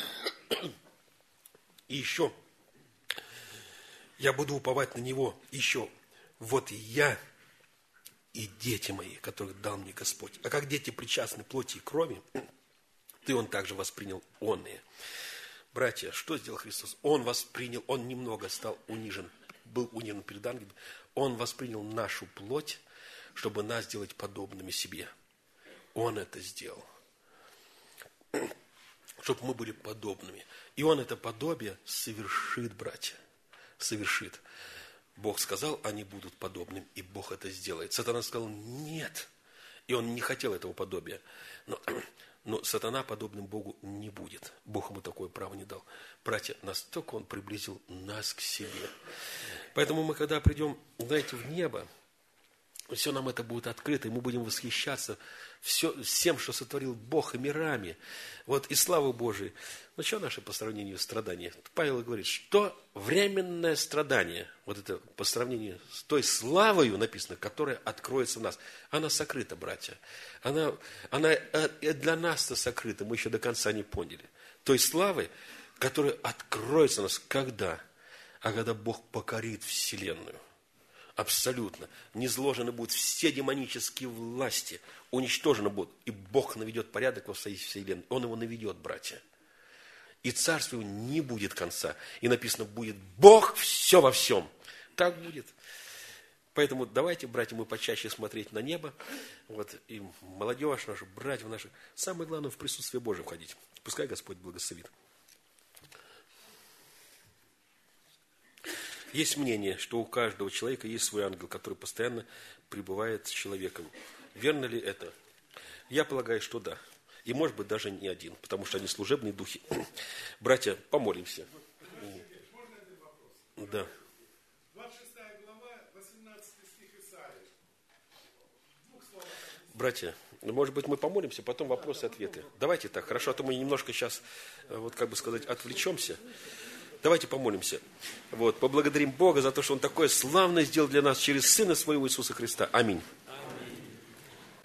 И еще, я буду уповать на Него. Еще, вот я и дети мои, которых дал мне Господь. А как дети причастны плоти и крови, ты он также воспринял онные. Братья, что сделал Христос? Он воспринял, он немного стал унижен, был унижен перед ангелом. Он воспринял нашу плоть, чтобы нас сделать подобными себе. Он это сделал. Чтобы мы были подобными. И Он это подобие совершит, братья. Совершит. Бог сказал, они будут подобными, и Бог это сделает. Сатана сказал, нет. И он не хотел этого подобия. Но, но сатана подобным Богу не будет. Бог ему такое право не дал. Братья, настолько Он приблизил нас к себе. Поэтому мы, когда придем, знаете, в небо, все нам это будет открыто, и мы будем восхищаться все, всем, что сотворил Бог и мирами. Вот и славы Божией. Но что наше по сравнению страдания? Павел говорит, что временное страдание, вот это по сравнению с той славою, написано, которая откроется в нас. Она сокрыта, братья. Она, она для нас-то сокрыта, мы еще до конца не поняли. Той славы, которая откроется в нас. Когда? А когда Бог покорит вселенную. Абсолютно. Низложены будут все демонические власти. Уничтожены будут. И Бог наведет порядок во всей вселенной. Он его наведет, братья. И царству не будет конца. И написано, будет Бог все во всем. Так будет. Поэтому давайте, братья, мы почаще смотреть на небо. Вот, и молодежь наша, братья наши. Самое главное, в присутствие Божие входить. Пускай Господь благословит. Есть мнение, что у каждого человека есть свой ангел, который постоянно пребывает с человеком. Верно ли это? Я полагаю, что да. И может быть даже не один, потому что они служебные духи. Братья, помолимся. Можно один вопрос? Да. двадцать шестая глава, восемнадцатый стих Исаии. В двух словах. Братья, может быть, мы помолимся, потом вопросы и ответы. Давайте так, хорошо, а то мы немножко сейчас, вот как бы сказать, отвлечемся. Давайте помолимся. Вот, поблагодарим Бога за то, что Он такое славное сделал для нас через Сына Своего Иисуса Христа. Аминь.